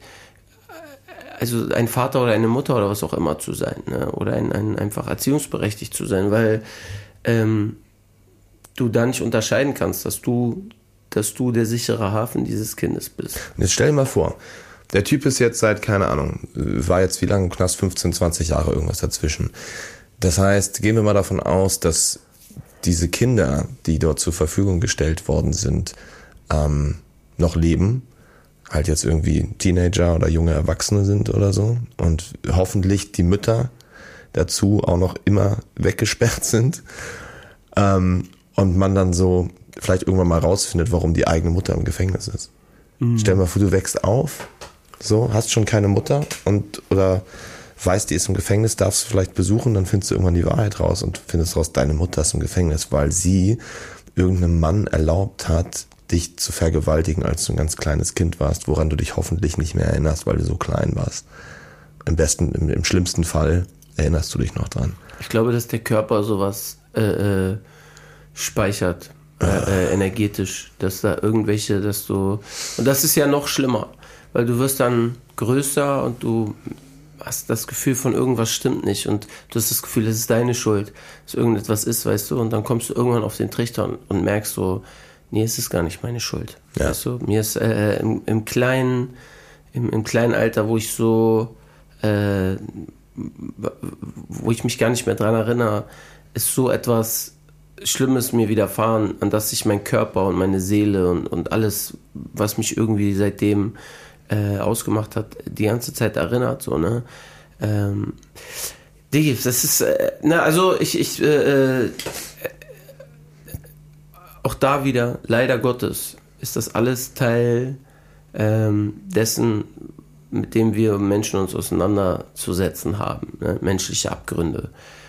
also ein Vater oder eine Mutter oder was auch immer zu sein, ne? Oder einfach erziehungsberechtigt zu sein, weil du da nicht unterscheiden kannst, dass du der sichere Hafen dieses Kindes bist. Und jetzt stell dir mal vor, der Typ ist jetzt seit, keine Ahnung, war jetzt wie lange im Knast? 15, 20 Jahre, irgendwas dazwischen. Das heißt, gehen wir mal davon aus, dass diese Kinder, die dort zur Verfügung gestellt worden sind, noch leben, halt jetzt irgendwie Teenager oder junge Erwachsene sind oder so und hoffentlich die Mütter dazu auch noch immer weggesperrt sind und man dann so vielleicht irgendwann mal rausfindet, warum die eigene Mutter im Gefängnis ist. Stell dir mal vor, du wächst auf, so, hast schon keine Mutter oder weißt, die ist im Gefängnis, darfst du vielleicht besuchen, dann findest du irgendwann die Wahrheit raus und findest raus, deine Mutter ist im Gefängnis, weil sie irgendeinem Mann erlaubt hat, dich zu vergewaltigen, als du ein ganz kleines Kind warst, woran du dich hoffentlich nicht mehr erinnerst, weil du so klein warst. Im schlimmsten Fall erinnerst du dich noch dran. Ich glaube, dass der Körper sowas speichert, energetisch, dass da irgendwelche, und das ist ja noch schlimmer, weil du wirst dann größer und du hast das Gefühl von irgendwas stimmt nicht und du hast das Gefühl, es ist deine Schuld, dass irgendetwas ist, weißt du, und dann kommst du irgendwann auf den Trichter und merkst so, nee, es ist gar nicht meine Schuld, weißt du, mir ist im kleinen Alter, wo ich mich gar nicht mehr dran erinnere, ist so etwas Schlimmes mir widerfahren, an das sich mein Körper und meine Seele und alles, was mich irgendwie seitdem ausgemacht hat, die ganze Zeit erinnert, so, ne? Digi, das ist, auch da wieder, leider Gottes, ist das alles Teil dessen, mit dem wir Menschen uns auseinanderzusetzen haben, ne? Menschliche Abgründe.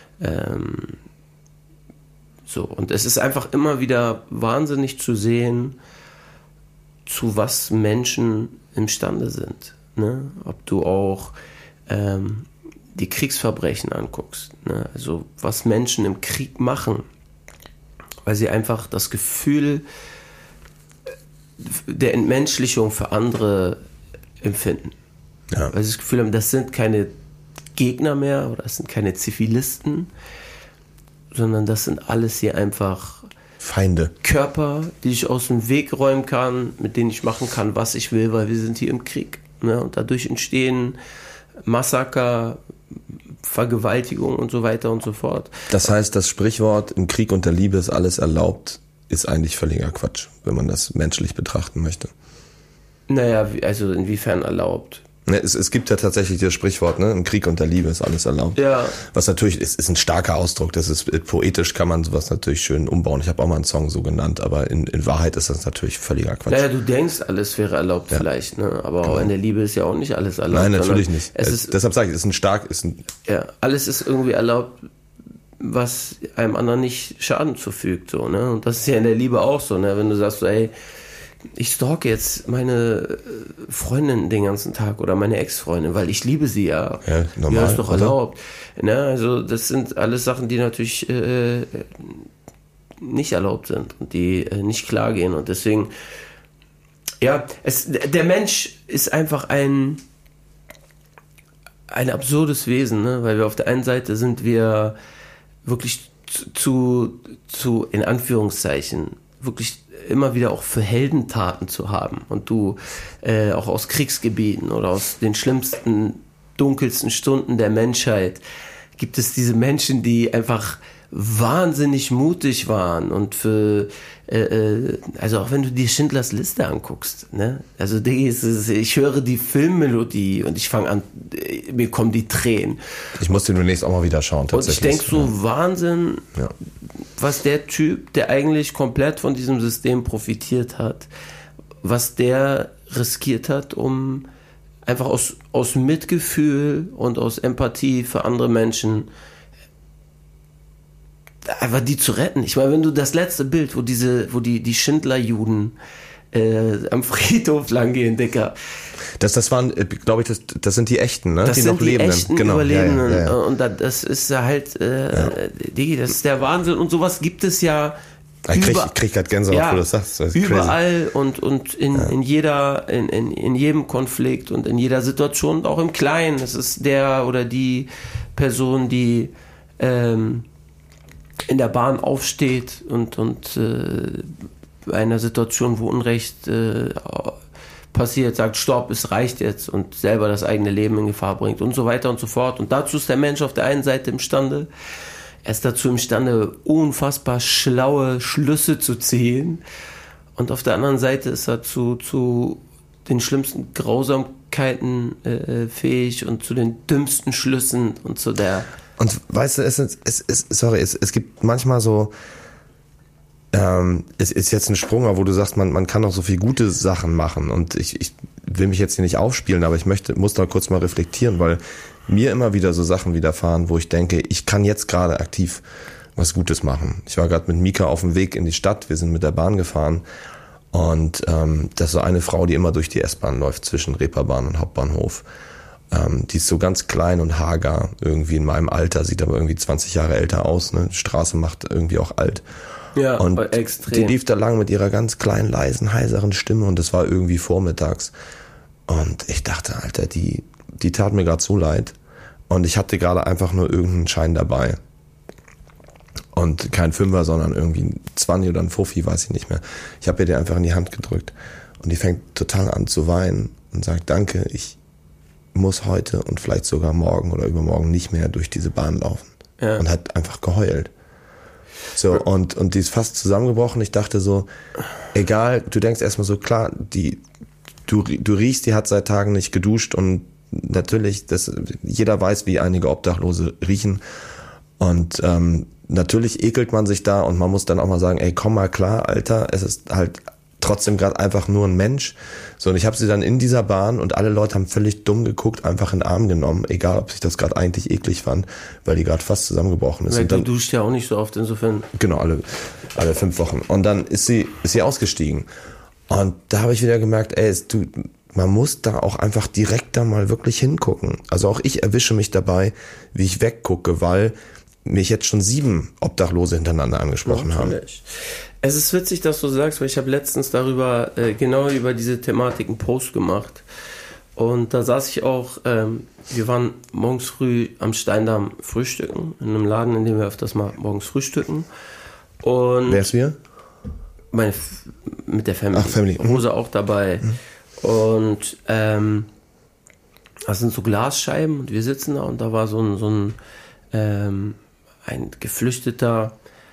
Und es ist einfach immer wieder wahnsinnig zu sehen, zu was Menschen imstande sind. Ne? Ob du auch die Kriegsverbrechen anguckst, ne? Also was Menschen im Krieg machen, weil sie einfach das Gefühl der Entmenschlichung für andere empfinden. Ja. Weil sie das Gefühl haben, das sind keine Gegner mehr oder das sind keine Zivilisten, sondern das sind alles hier einfach Feinde. Körper, die ich aus dem Weg räumen kann, mit denen ich machen kann, was ich will, weil wir sind hier im Krieg. Ne? Und dadurch entstehen Massaker, Vergewaltigung und so weiter und so fort. Das heißt, das Sprichwort im Krieg und der Liebe ist alles erlaubt, ist eigentlich völliger Quatsch, wenn man das menschlich betrachten möchte. Naja, also inwiefern erlaubt? Es gibt ja tatsächlich das Sprichwort, ne? Im Krieg und der Liebe ist alles erlaubt. Ja. Was natürlich ist ein starker Ausdruck. Das ist poetisch, kann man sowas natürlich schön umbauen. Ich habe auch mal einen Song so genannt, aber in Wahrheit ist das natürlich völliger Quatsch. Naja, du denkst, alles wäre erlaubt vielleicht, ne? Aber genau. In der Liebe ist ja auch nicht alles erlaubt. Nein, natürlich nicht. Deshalb sage ich, ja, alles ist irgendwie erlaubt, was einem anderen nicht Schaden zufügt, so, ne? Und das ist ja in der Liebe auch so, ne? Wenn du sagst so, ey, ich stalke jetzt meine Freundin den ganzen Tag oder meine Ex-Freundin, weil ich liebe sie ja. Ja, normal. Ja, ist doch erlaubt. Ne, also das sind alles Sachen, die natürlich nicht erlaubt sind und die nicht klar gehen. Und deswegen, ja, der Mensch ist einfach ein absurdes Wesen, ne? Weil wir auf der einen Seite sind wir wirklich zu in Anführungszeichen, wirklich immer wieder auch für Heldentaten zu haben und du auch aus Kriegsgebieten oder aus den schlimmsten, dunkelsten Stunden der Menschheit gibt es diese Menschen, die einfach wahnsinnig mutig waren und also auch wenn du dir Schindlers Liste anguckst, ne? Also ich höre die Filmmelodie und ich fange an, mir kommen die Tränen. Ich muss den demnächst auch mal wieder schauen, tatsächlich. Und ich denke so, Wahnsinn, was der Typ, der eigentlich komplett von diesem System profitiert hat, was der riskiert hat, um einfach aus Mitgefühl und aus Empathie für andere Menschen einfach die zu retten. Ich meine, wenn du das letzte Bild, wo die Schindler-Juden am Friedhof langgehen, Dicker. Das waren, glaube ich, das sind die echten, ne? Das sind noch die Lebenden. Echten genau. Überlebenden. Ja. Und das ist halt, Digi, das ist der Wahnsinn. Und sowas gibt es ja ich krieg grad Gänsehaut, wo du das sagst. Das ist überall und in jedem Konflikt und in jeder Situation und auch im Kleinen. Das ist der oder die Person, die in der Bahn aufsteht und bei einer Situation, wo Unrecht passiert, sagt, stopp, es reicht jetzt und selber das eigene Leben in Gefahr bringt und so weiter und so fort. Und dazu ist der Mensch auf der einen Seite imstande, er ist dazu imstande, unfassbar schlaue Schlüsse zu ziehen und auf der anderen Seite ist er zu den schlimmsten Grausamkeiten fähig und zu den dümmsten Schlüssen und zu der... Und weißt du, es gibt manchmal so es ist jetzt ein Sprung, wo du sagst, man kann auch so viel gute Sachen machen und ich will mich jetzt hier nicht aufspielen, aber muss da kurz mal reflektieren, weil mir immer wieder so Sachen widerfahren, wo ich denke, ich kann jetzt gerade aktiv was Gutes machen. Ich war gerade mit Mika auf dem Weg in die Stadt, wir sind mit der Bahn gefahren und das ist so eine Frau, die immer durch die S-Bahn läuft zwischen Reeperbahn und Hauptbahnhof. Die ist so ganz klein und hager, irgendwie in meinem Alter, sieht aber irgendwie 20 Jahre älter aus, ne? Die Straße macht irgendwie auch alt. Ja, und extrem. Die lief da lang mit ihrer ganz kleinen, leisen, heiseren Stimme und es war irgendwie vormittags. Und ich dachte, Alter, die tat mir gerade so leid. Und ich hatte gerade einfach nur irgendeinen Schein dabei. Und kein Fünfer, sondern irgendwie ein 20 oder ein Fuffi, weiß ich nicht mehr. Ich habe ihr die einfach in die Hand gedrückt. Und die fängt total an zu weinen und sagt, danke, ich muss heute und vielleicht sogar morgen oder übermorgen nicht mehr durch diese Bahn laufen. Ja. Und hat einfach geheult. So, und die ist fast zusammengebrochen. Ich dachte so, egal, du denkst erstmal so, klar, du riechst, die hat seit Tagen nicht geduscht und natürlich, jeder weiß, wie einige Obdachlose riechen und natürlich ekelt man sich da und man muss dann auch mal sagen, ey, komm mal klar, Alter, es ist halt trotzdem gerade einfach nur ein Mensch. So, und ich habe sie dann in dieser Bahn und alle Leute haben völlig dumm geguckt, einfach in den Arm genommen, egal ob sich das gerade eigentlich eklig fand, weil die gerade fast zusammengebrochen ist. Weil und dann, du duschst ja auch nicht so oft, insofern. Genau, alle 5 Wochen. Und dann ist sie ausgestiegen. Und da habe ich wieder gemerkt, ey, man muss da auch einfach direkt da mal wirklich hingucken. Also auch ich erwische mich dabei, wie ich weggucke, weil mich jetzt schon 7 Obdachlose hintereinander angesprochen haben. Es ist witzig, dass du sagst, weil ich habe letztens genau über diese Thematik einen Post gemacht. Und da saß ich auch, wir waren morgens früh am Steindamm frühstücken, in einem Laden, in dem wir öfters mal morgens frühstücken. Und wer ist wir? Mit der Family. Ach, Family. Rosa auch dabei. Und das sind so Glasscheiben und wir sitzen da und da war so ein Geflüchteter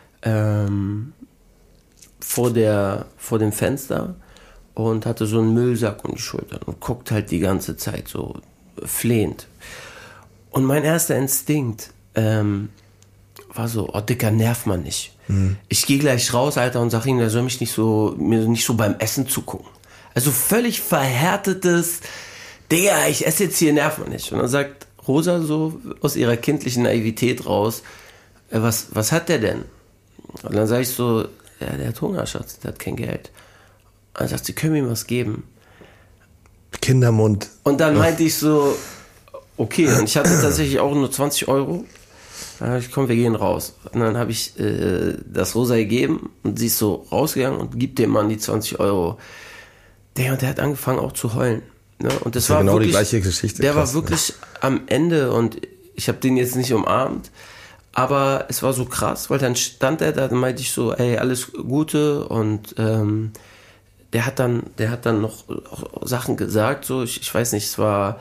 vor dem Fenster und hatte so einen Müllsack um die Schultern und guckt halt die ganze Zeit so flehend. Und mein erster Instinkt war so, oh Dicker, nerv man nicht. Ich gehe gleich raus, Alter, und sag ihm, der soll mir nicht so beim Essen zugucken. Also völlig verhärtetes, Digga, ich esse jetzt hier, nerv man nicht. Und dann sagt Rosa so aus ihrer kindlichen Naivität raus, was hat der denn? Und dann sage ich so, ja, der hat Hunger, Schatz, der hat kein Geld. Und dann sagt sie, können wir ihm was geben? Kindermund. Und dann meinte ich so, okay, und ich hatte tatsächlich auch nur 20 Euro. Dann habe ich, komm, wir gehen raus. Und dann habe ich das Rosa gegeben und sie ist so rausgegangen und gibt dem Mann die 20 Euro. Der hat angefangen auch zu heulen. Ne? Und das war genau wirklich, die gleiche Geschichte. Der war wirklich am Ende und ich habe den jetzt nicht umarmt, aber es war so krass, weil dann stand er da, dann meinte ich so, ey, alles Gute und der hat dann noch Sachen gesagt, so, ich weiß nicht, es war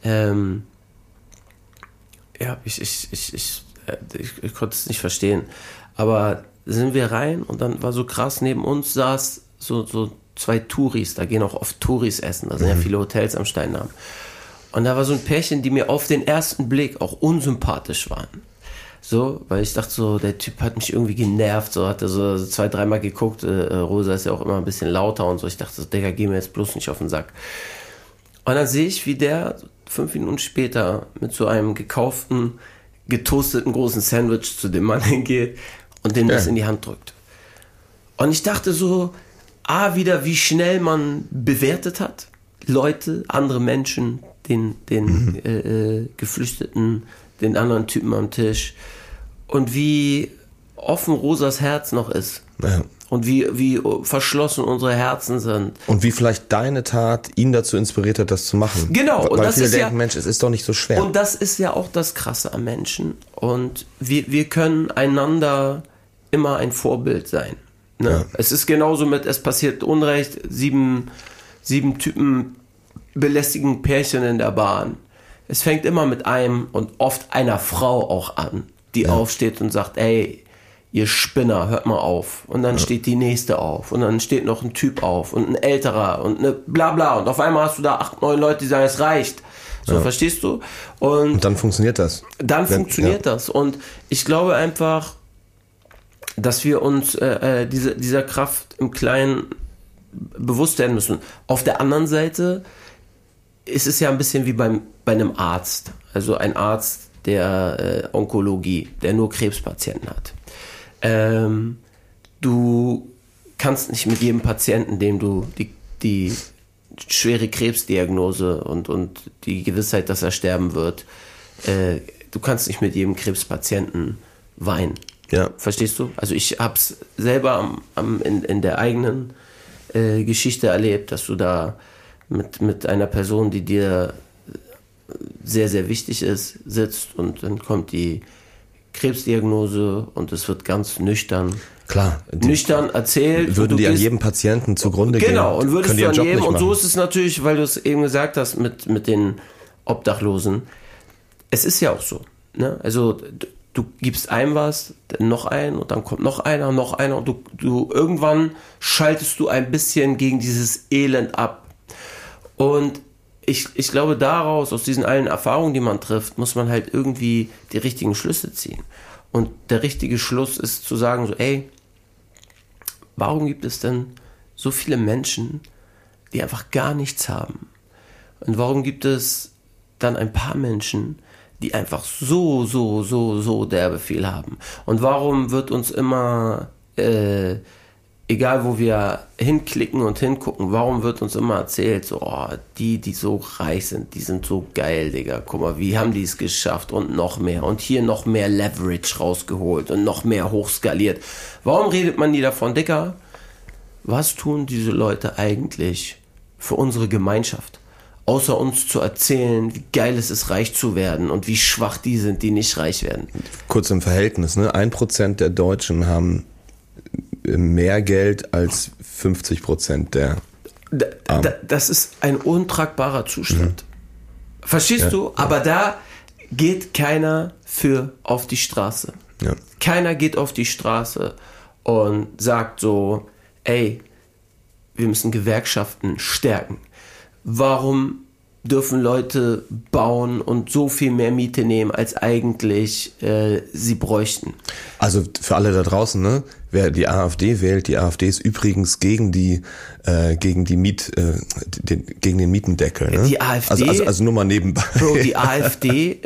ich konnte es nicht verstehen, aber sind wir rein und dann war so krass, neben uns saß so 2 Touris, da gehen auch oft Touris essen, da sind ja viele Hotels am Steindamm. Und da war so ein Pärchen, die mir auf den ersten Blick auch unsympathisch waren. So, weil ich dachte so, der Typ hat mich irgendwie genervt, so hat er so 2-3 Mal geguckt, Rosa ist ja auch immer ein bisschen lauter und so, ich dachte so, Digga, geh mir jetzt bloß nicht auf den Sack. Und dann sehe ich, wie der 5 Minuten später mit so einem gekauften, getoasteten großen Sandwich zu dem Mann hingeht und dem das in die Hand drückt. Und ich dachte so, wieder wie schnell man bewertet hat, Leute, andere Menschen, den Geflüchteten, den anderen Typen am Tisch und wie offen Rosas Herz noch ist. Ja. Und wie verschlossen unsere Herzen sind. Und wie vielleicht deine Tat ihn dazu inspiriert hat, das zu machen. Genau. Weil und das viele ist denken, Mensch, es ist doch nicht so schwer. Und das ist ja auch das Krasse am Menschen. Und wir können einander immer ein Vorbild sein. Ne? Ja. Es ist genauso es passiert Unrecht, 7 Typen belästigen Pärchen in der Bahn. Es fängt immer mit einem und oft einer Frau auch an, die aufsteht und sagt, ey, ihr Spinner, hört mal auf. Und dann steht die nächste auf. Und dann steht noch ein Typ auf und ein älterer und eine bla bla. Und auf einmal hast du da 8, 9 Leute, die sagen, es reicht. So, verstehst du? Und dann funktioniert das. Dann funktioniert das. Und ich glaube einfach, dass wir uns dieser Kraft im Kleinen bewusst werden müssen. Auf der anderen Seite ist es ja ein bisschen wie bei einem Arzt. Also ein Arzt der Onkologie, der nur Krebspatienten hat. Du kannst nicht mit jedem Patienten, dem du die schwere Krebsdiagnose und die Gewissheit, dass er sterben wird, du kannst nicht mit jedem Krebspatienten weinen. Ja. Verstehst du? Also ich habe es selber in der eigenen Geschichte erlebt, dass du da mit einer Person, die dir sehr, sehr wichtig ist, sitzt und dann kommt die Krebsdiagnose und es wird ganz nüchtern erzählt. Würden die an jedem Patienten zugrunde gehen? Genau, und würdest du an jedem, und so ist es natürlich, weil du es eben gesagt hast mit den Obdachlosen. Es ist ja auch so. Ne? Also du gibst einem was, dann noch einen und dann kommt noch einer und du irgendwann schaltest du ein bisschen gegen dieses Elend ab. Und ich glaube, daraus, aus diesen allen Erfahrungen, die man trifft, muss man halt irgendwie die richtigen Schlüsse ziehen. Und der richtige Schluss ist zu sagen, so, ey, warum gibt es denn so viele Menschen, die einfach gar nichts haben? Und warum gibt es dann ein paar Menschen, die einfach so derbe viel haben? Und warum wird uns immer, egal wo wir hinklicken und hingucken, warum wird uns immer erzählt, so, oh, die so reich sind, die sind so geil, Digga, guck mal, wie haben die es geschafft und noch mehr und hier noch mehr Leverage rausgeholt und noch mehr hochskaliert. Warum redet man nie davon, Digga? Was tun diese Leute eigentlich für unsere Gemeinschaft? Außer uns zu erzählen, wie geil es ist, reich zu werden und wie schwach die sind, die nicht reich werden. Kurz im Verhältnis, ne? 1% der Deutschen haben mehr Geld als 50% der Armen. Das ist ein untragbarer Zustand. Verstehst du? Aber da geht keiner für auf die Straße. Ja. Keiner geht auf die Straße und sagt so, ey, wir müssen Gewerkschaften stärken. Warum dürfen Leute bauen und so viel mehr Miete nehmen, als eigentlich sie bräuchten? Also für alle da draußen, ne? Wer die AfD wählt, die AfD ist übrigens gegen den Mietendeckel. Ne? Die AfD, also nur mal nebenbei. Bro, die AfD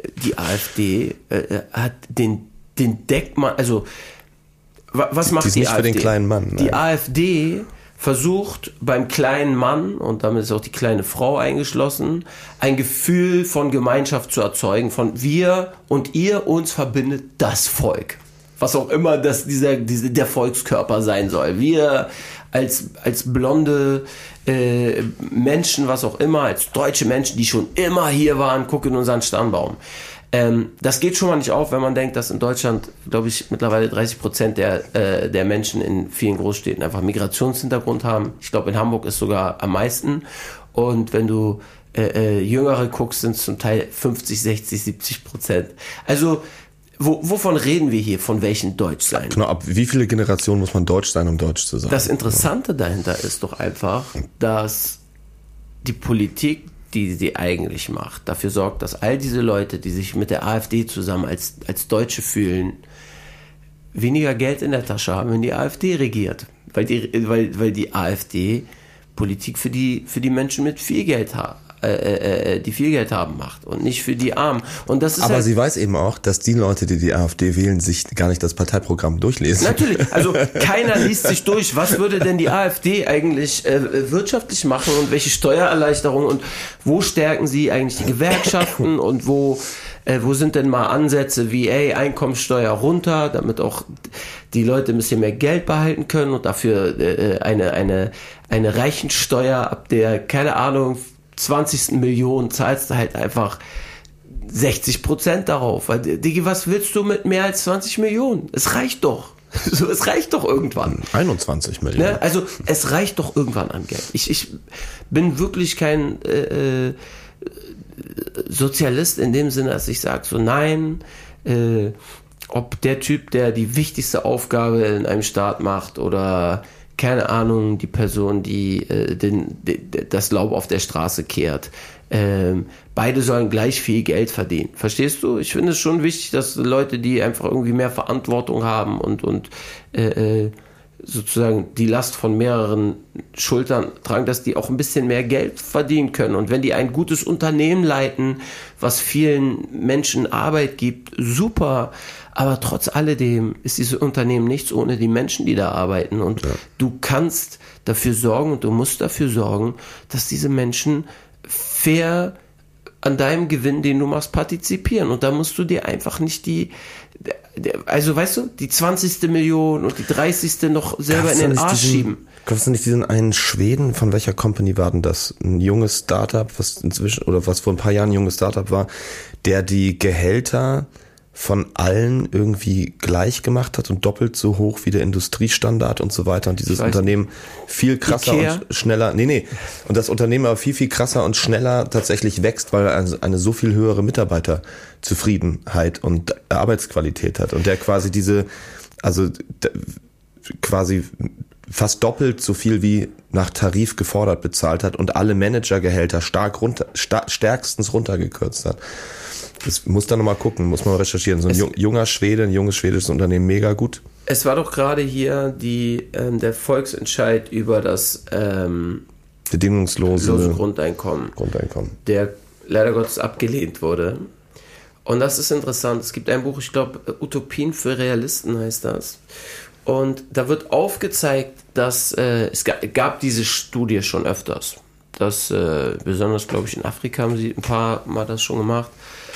hat den Deckmann, also was macht die AfD? Nicht für den kleinen Mann. Die AfD versucht beim kleinen Mann, und damit ist auch die kleine Frau eingeschlossen, ein Gefühl von Gemeinschaft zu erzeugen, von wir und ihr, uns verbindet das Volk. Was auch immer der Volkskörper sein soll. Wir als blonde Menschen, was auch immer, als deutsche Menschen, die schon immer hier waren, gucken in unseren Stammbaum. Das geht schon mal nicht auf, wenn man denkt, dass in Deutschland, glaube ich, mittlerweile 30% der Menschen in vielen Großstädten einfach Migrationshintergrund haben. Ich glaube, in Hamburg ist sogar am meisten. Und wenn du Jüngere guckst, sind es zum Teil 50, 60, 70%. Also wovon reden wir hier? Von welchen Deutschsein? Genau, ab wie viele Generationen muss man deutsch sein, um deutsch zu sein? Das Interessante dahinter ist doch einfach, dass die Politik, die sie eigentlich macht, dafür sorgt, dass all diese Leute, die sich mit der AfD zusammen als Deutsche fühlen, weniger Geld in der Tasche haben, wenn die AfD regiert. Weil die AfD Politik für die Menschen mit viel Geld die viel Geld haben macht und nicht für die Armen. Und das ist aber sie weiß eben auch, dass die Leute, die die AfD wählen, sich gar nicht das Parteiprogramm durchlesen. Natürlich, also keiner liest sich durch, was würde denn die AfD eigentlich wirtschaftlich machen und welche Steuererleichterungen und wo stärken sie eigentlich die Gewerkschaften und wo sind denn mal Ansätze wie Einkommensteuer runter, damit auch die Leute ein bisschen mehr Geld behalten können und dafür eine Reichensteuer, ab der, keine Ahnung, 20. Million zahlst du halt einfach 60% darauf. Weil, Digi, was willst du mit mehr als 20 Millionen? Es reicht doch. So, es reicht doch irgendwann. 21 Millionen. Ne? Also es reicht doch irgendwann an Geld. Ich bin wirklich kein Sozialist in dem Sinne, dass ich sage, so nein, ob der Typ, der die wichtigste Aufgabe in einem Staat macht oder keine Ahnung, die Person, die das Laub auf der Straße kehrt. Beide sollen gleich viel Geld verdienen. Verstehst du? Ich finde es schon wichtig, dass Leute, die einfach irgendwie mehr Verantwortung haben und sozusagen die Last von mehreren Schultern tragen, dass die auch ein bisschen mehr Geld verdienen können. Und wenn die ein gutes Unternehmen leiten, was vielen Menschen Arbeit gibt, super. Aber trotz alledem ist dieses Unternehmen nichts ohne die Menschen, die da arbeiten. Und du kannst dafür sorgen und du musst dafür sorgen, dass diese Menschen fair an deinem Gewinn, den du machst, partizipieren. Und da musst du dir einfach nicht also weißt du, die 20. Million und die 30. noch selber in den Arsch schieben. Kaufst du nicht diesen einen Schweden, von welcher Company war denn das? Ein junges Startup, was inzwischen, oder was vor ein paar Jahren ein junges Startup war, der die Gehälter von allen irgendwie gleich gemacht hat und doppelt so hoch wie der Industriestandard und so weiter und dieses Unternehmen viel krasser Ikea? und schneller, und das Unternehmen aber viel, viel krasser und schneller tatsächlich wächst, weil er eine so viel höhere Mitarbeiterzufriedenheit und Arbeitsqualität hat und der quasi quasi fast doppelt so viel wie nach Tarif gefordert bezahlt hat und alle Managergehälter stärkstens runtergekürzt hat. Das muss da nochmal gucken, muss man recherchieren. So ein junger Schwede, ein junges schwedisches Unternehmen, mega gut. Es war doch gerade hier der Volksentscheid über das bedingungslose Grundeinkommen, der leider Gottes abgelehnt wurde. Und das ist interessant. Es gibt ein Buch, ich glaube, Utopien für Realisten heißt das. Und da wird aufgezeigt, dass es gab diese Studie schon öfters. Das besonders, glaube ich, in Afrika haben sie ein paar Mal das schon gemacht.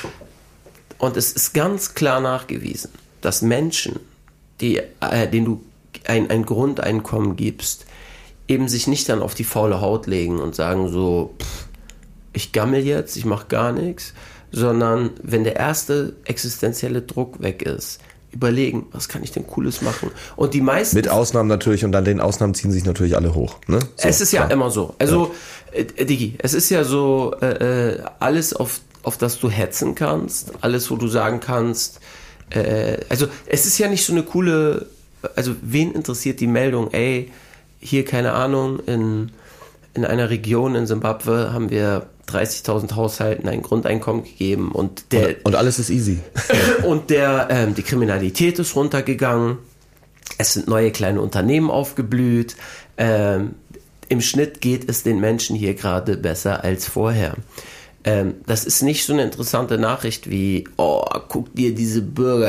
Und es ist ganz klar nachgewiesen, dass Menschen, denen du ein Grundeinkommen gibst, eben sich nicht dann auf die faule Haut legen und sagen so, ich gammel jetzt, ich mache gar nichts, sondern wenn der erste existenzielle Druck weg ist, überlegen, was kann ich denn Cooles machen? Und die meisten... Mit Ausnahmen natürlich, und an den Ausnahmen ziehen sich natürlich alle hoch. Ne? So, es ist ja immer so. Also, Digi, es ist ja so, alles auf das du hetzen kannst, alles, wo du sagen kannst, also es ist ja nicht so eine coole, also wen interessiert die Meldung, hier, keine Ahnung, in einer Region in Simbabwe haben wir 30.000 Haushalten ein Grundeinkommen gegeben und alles ist easy. Und die Kriminalität ist runtergegangen, es sind neue kleine Unternehmen aufgeblüht, im Schnitt geht es den Menschen hier gerade besser als vorher. Das ist nicht so eine interessante Nachricht wie, guck dir diese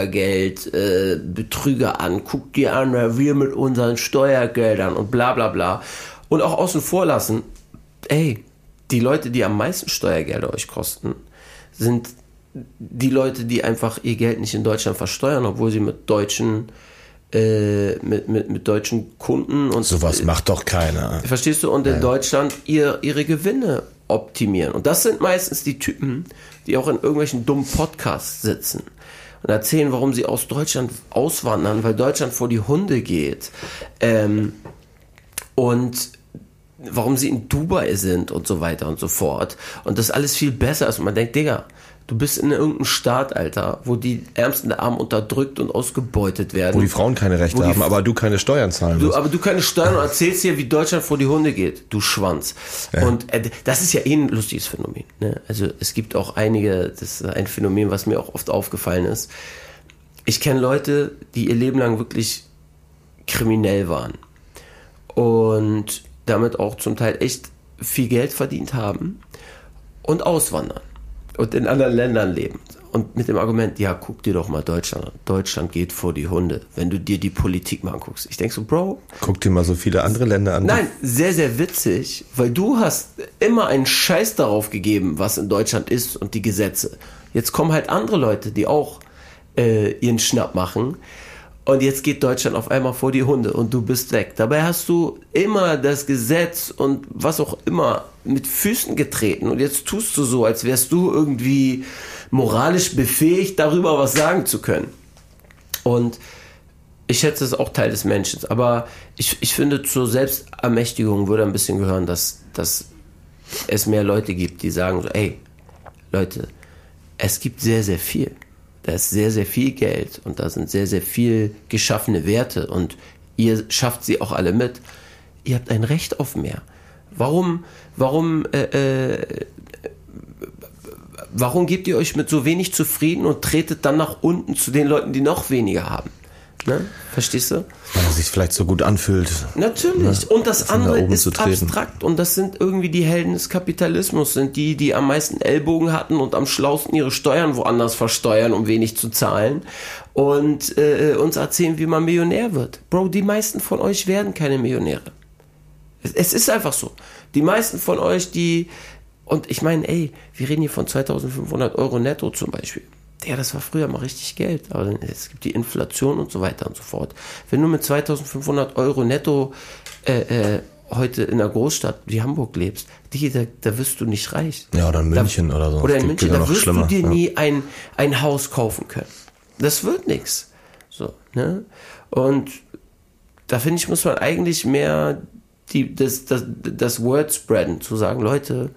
Bürgergeld-Betrüger an, guck dir an, wir mit unseren Steuergeldern und bla bla bla. Und auch außen vor lassen, die Leute, die am meisten Steuergelder euch kosten, sind die Leute, die einfach ihr Geld nicht in Deutschland versteuern, obwohl sie mit deutschen deutschen Kunden und sowas macht doch keiner. Verstehst du? Und in Deutschland ihre Gewinne optimieren. Und das sind meistens die Typen, die auch in irgendwelchen dummen Podcasts sitzen und erzählen, warum sie aus Deutschland auswandern, weil Deutschland vor die Hunde geht. Und warum sie in Dubai sind und so weiter und so fort. Und das alles viel besser ist. Und man denkt, Digga, du bist in irgendeinem Staat, Alter, wo die Ärmsten der Armen unterdrückt und ausgebeutet werden. Wo die Frauen keine Rechte haben, aber du keine Steuern zahlen musst. Aber du keine Steuern und erzählst hier, wie Deutschland vor die Hunde geht. Du Schwanz. Ja. Und das ist ja ein lustiges Phänomen. Ne? Also es gibt auch einige, das ist ein Phänomen, was mir auch oft aufgefallen ist. Ich kenne Leute, die ihr Leben lang wirklich kriminell waren. Und damit auch zum Teil echt viel Geld verdient haben und auswandern. Und in anderen Ländern leben. Und mit dem Argument, ja, guck dir doch mal Deutschland an. Deutschland geht vor die Hunde, wenn du dir die Politik mal anguckst. Ich denke so, Bro. Guck dir mal so viele andere Länder an. Nein, sehr, sehr witzig, weil du hast immer einen Scheiß darauf gegeben, was in Deutschland ist und die Gesetze. Jetzt kommen halt andere Leute, die auch ihren Schnapp machen. Und jetzt geht Deutschland auf einmal vor die Hunde und du bist weg. Dabei hast du immer das Gesetz und was auch immer mit Füßen getreten. Und jetzt tust du so, als wärst du irgendwie moralisch befähigt, darüber was sagen zu können. Und ich schätze, es ist auch Teil des Menschen. Aber ich finde, zur Selbstermächtigung würde ein bisschen gehören, dass es mehr Leute gibt, die sagen so, Leute, es gibt sehr, sehr viel. Da ist sehr, sehr viel Geld und da sind sehr, sehr viel geschaffene Werte und ihr schafft sie auch alle mit. Ihr habt ein Recht auf mehr. Warum gebt ihr euch mit so wenig zufrieden und tretet dann nach unten zu den Leuten, die noch weniger haben? Ne? Verstehst du? Weil es sich vielleicht so gut anfühlt. Natürlich. Ne? Und das andere da ist abstrakt. Und das sind irgendwie die Helden des Kapitalismus, sind die am meisten Ellbogen hatten und am schlausten ihre Steuern woanders versteuern, um wenig zu zahlen. Und uns erzählen, wie man Millionär wird. Bro, die meisten von euch werden keine Millionäre. Es ist einfach so. Die meisten von euch, und ich meine, wir reden hier von 2.500 Euro netto zum Beispiel. Ja, das war früher mal richtig Geld, aber es gibt die Inflation und so weiter und so fort. Wenn du mit 2.500 Euro netto heute in einer Großstadt wie Hamburg lebst, da wirst du nicht reich. Ja, oder in München oder so. Oder in München, da wirst du dir nie ein Haus kaufen können. Das wird nichts. So, ne? Und da finde ich, muss man eigentlich mehr das Word spreaden, zu sagen, Leute,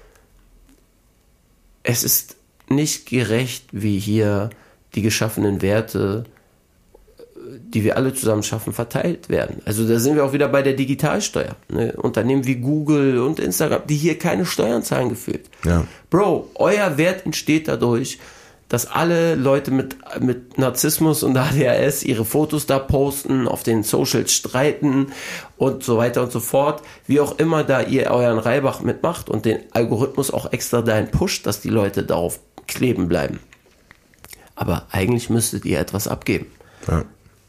es ist nicht gerecht, wie hier die geschaffenen Werte, die wir alle zusammen schaffen, verteilt werden. Also da sind wir auch wieder bei der Digitalsteuer. Ne? Unternehmen wie Google und Instagram, die hier keine Steuern zahlen gefühlt. Ja. Bro, euer Wert entsteht dadurch, dass alle Leute mit Narzissmus und ADHS ihre Fotos da posten, auf den Socials streiten und so weiter und so fort. Wie auch immer da ihr euren Reibach mitmacht und den Algorithmus auch extra dahin pusht, dass die Leute darauf kleben bleiben. Aber eigentlich müsstet ihr etwas abgeben. Ja.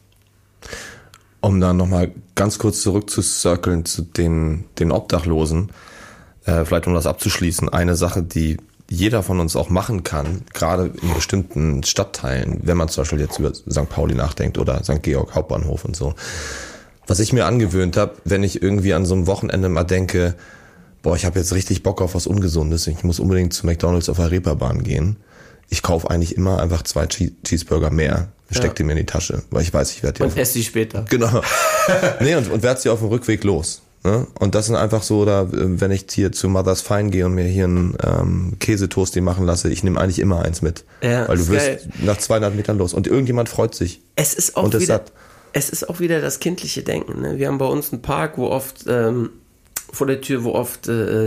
Um dann nochmal ganz kurz zurückzucirkeln zu den Obdachlosen, vielleicht um das abzuschließen, eine Sache, die jeder von uns auch machen kann, gerade in bestimmten Stadtteilen, wenn man zum Beispiel jetzt über St. Pauli nachdenkt oder St. Georg Hauptbahnhof und so. Was ich mir angewöhnt habe, wenn ich irgendwie an so einem Wochenende mal denke, boah, ich habe jetzt richtig Bock auf was Ungesundes, ich muss unbedingt zu McDonald's auf der Reeperbahn gehen. Ich kaufe eigentlich immer einfach 2 Cheeseburger mehr, steck die mir in die Tasche, weil ich weiß, ich werde die... Und esse die später. Genau. Nee, und werde sie auf dem Rückweg los. Ne? Und das sind einfach so, oder wenn ich hier zu Mother's Fine gehe und mir hier einen Käsetoast machen lasse, ich nehme eigentlich immer eins mit. Ja, weil du wirst nach 200 Metern los und irgendjemand freut sich. Es ist auch wieder das kindliche Denken. Ne? Wir haben bei uns einen Park, wo oft vor der Tür, wo oft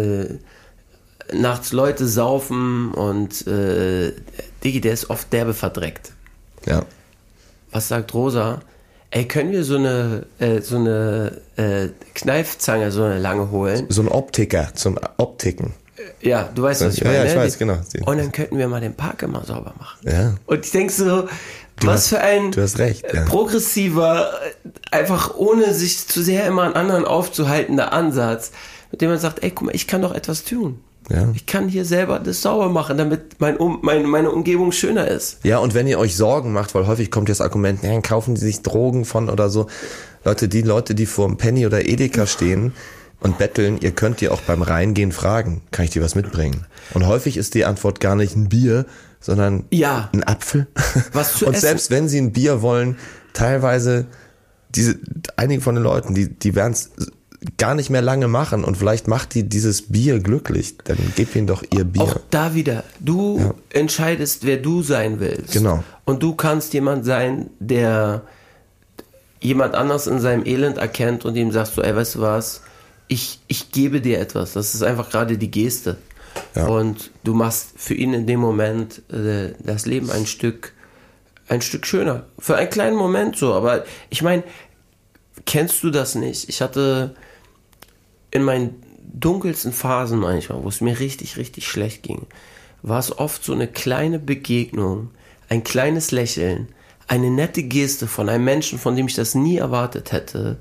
nachts Leute saufen und Digi, der ist oft derbe verdreckt. Ja. Was sagt Rosa? Können wir so eine Kneifzange, so eine lange holen? So ein Optiker zum Optiken. Ja, du weißt, was ich meine. Ja, ich weiß, genau. Und dann könnten wir mal den Park immer sauber machen. Ja. Und ich denke so, du hast recht, ja. Progressiver, einfach ohne sich zu sehr immer an anderen aufzuhaltender Ansatz, mit dem man sagt, guck mal, ich kann doch etwas tun. Ja. Ich kann hier selber das sauber machen, damit meine Umgebung schöner ist. Ja, und wenn ihr euch Sorgen macht, weil häufig kommt das Argument, dann kaufen die sich Drogen von oder so. Leute, die vor dem Penny oder Edeka stehen und betteln, ihr könnt ihr auch beim Reingehen fragen, kann ich dir was mitbringen? Und häufig ist die Antwort gar nicht ein Bier, sondern ein Apfel. Was zu und essen. Selbst wenn sie ein Bier wollen, teilweise einige von den Leuten, die werden es gar nicht mehr lange machen und vielleicht macht die dieses Bier glücklich, dann gib ihnen doch ihr Bier. Auch da wieder, du entscheidest, wer du sein willst. Genau. Und du kannst jemand sein, der jemand anders in seinem Elend erkennt und ihm sagst so, weißt du was, ich gebe dir etwas. Das ist einfach gerade die Geste. Ja. Und du machst für ihn in dem Moment das Leben ein Stück schöner. Für einen kleinen Moment so, aber ich meine, kennst du das nicht? Ich hatte in meinen dunkelsten Phasen manchmal, wo es mir richtig, richtig schlecht ging, war es oft so eine kleine Begegnung, ein kleines Lächeln, eine nette Geste von einem Menschen, von dem ich das nie erwartet hätte,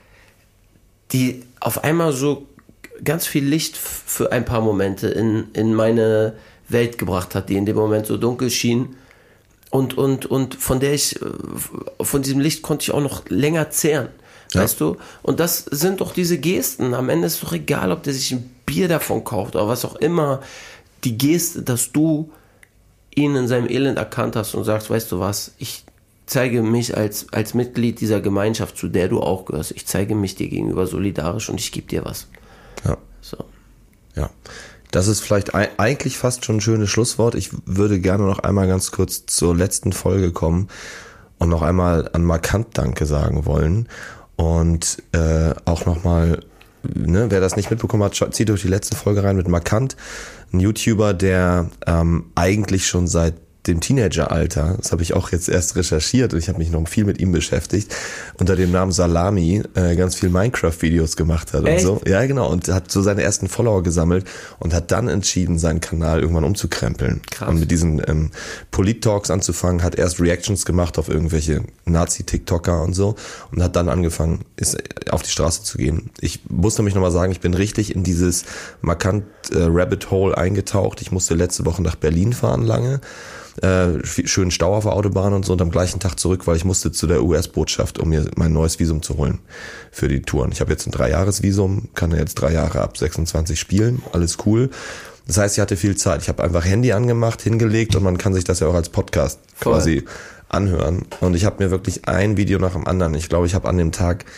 die auf einmal so ganz viel Licht für ein paar Momente in meine Welt gebracht hat, die in dem Moment so dunkel schien. Und von diesem Licht konnte ich auch noch länger zehren. Ja. Weißt du? Und das sind doch diese Gesten. Am Ende ist doch egal, ob der sich ein Bier davon kauft oder was auch immer. Die Geste, dass du ihn in seinem Elend erkannt hast und sagst, weißt du was, ich zeige mich als Mitglied dieser Gemeinschaft, zu der du auch gehörst. Ich zeige mich dir gegenüber solidarisch und ich gebe dir was. Ja. So. Ja. Das ist vielleicht eigentlich fast schon ein schönes Schlusswort. Ich würde gerne noch einmal ganz kurz zur letzten Folge kommen und noch einmal an Markant Danke sagen wollen. Und auch nochmal, ne, wer das nicht mitbekommen hat, zieht euch die letzte Folge rein mit Markant, ein YouTuber, der eigentlich schon seit dem Teenageralter, das habe ich auch jetzt erst recherchiert und ich habe mich noch viel mit ihm beschäftigt, unter dem Namen Salami ganz viel Minecraft-Videos gemacht hat. Echt? Und so. Ja, genau. Und hat so seine ersten Follower gesammelt und hat dann entschieden, seinen Kanal irgendwann umzukrempeln. Krass. Und mit diesen Polit-Talks anzufangen, hat erst Reactions gemacht auf irgendwelche Nazi-TikToker und so und hat dann angefangen, auf die Straße zu gehen. Ich muss nämlich nochmal sagen, ich bin richtig in dieses Markant Rabbit Hole eingetaucht. Ich musste letzte Woche nach Berlin fahren lange. Schönen Stau auf der Autobahn und so und am gleichen Tag zurück, weil ich musste zu der US-Botschaft, um mir mein neues Visum zu holen für die Touren. Ich habe jetzt ein 3-Jahres-Visum, kann jetzt 3 Jahre ab 26 spielen, alles cool. Das heißt, ich hatte viel Zeit. Ich habe einfach Handy angemacht, hingelegt und man kann sich das ja auch als Podcast quasi anhören. Und ich habe mir wirklich ein Video nach dem anderen, ich glaube, ich habe an dem Tag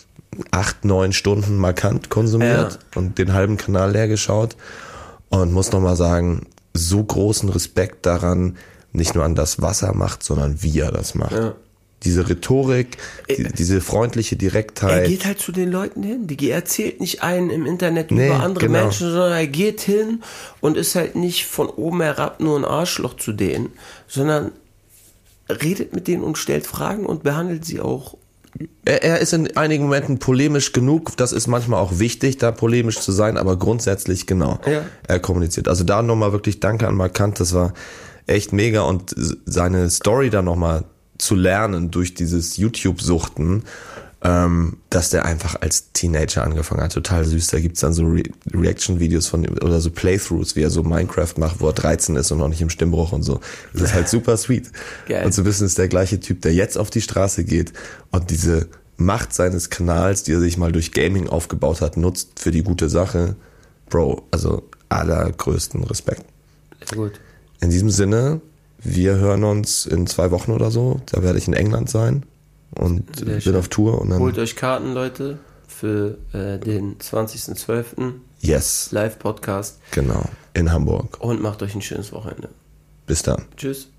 8-9 Stunden Markant konsumiert und den halben Kanal leer geschaut und muss nochmal sagen, so großen Respekt daran, nicht nur an das, was er macht, sondern wie er das macht. Ja. Diese Rhetorik, diese freundliche Direktheit. Er geht halt zu den Leuten hin. Er erzählt nicht einen im Internet über andere Menschen, sondern er geht hin und ist halt nicht von oben herab nur ein Arschloch zu denen, sondern redet mit denen und stellt Fragen und behandelt sie auch. Er ist in einigen Momenten polemisch genug, das ist manchmal auch wichtig, da polemisch zu sein, aber grundsätzlich genau. Ja. Er kommuniziert. Also da nochmal wirklich Danke an Markant, das war echt mega und seine Story dann nochmal zu lernen durch dieses YouTube-Suchten, dass der einfach als Teenager angefangen hat, total süß. Da gibt's dann so Reaction-Videos von oder so Playthroughs, wie er so Minecraft macht, wo er 13 ist und noch nicht im Stimmbruch und so. Das ist halt super sweet. Geil. Und zu wissen, ist der gleiche Typ, der jetzt auf die Straße geht und diese Macht seines Kanals, die er sich mal durch Gaming aufgebaut hat, nutzt für die gute Sache. Bro, also allergrößten Respekt. Sehr gut. In diesem Sinne, wir hören uns in 2 Wochen oder so. Da werde ich in England sein und bin auf Tour. Und dann holt euch Karten, Leute, für den 20.12. Yes. Live-Podcast. Genau, in Hamburg. Und macht euch ein schönes Wochenende. Bis dann. Tschüss.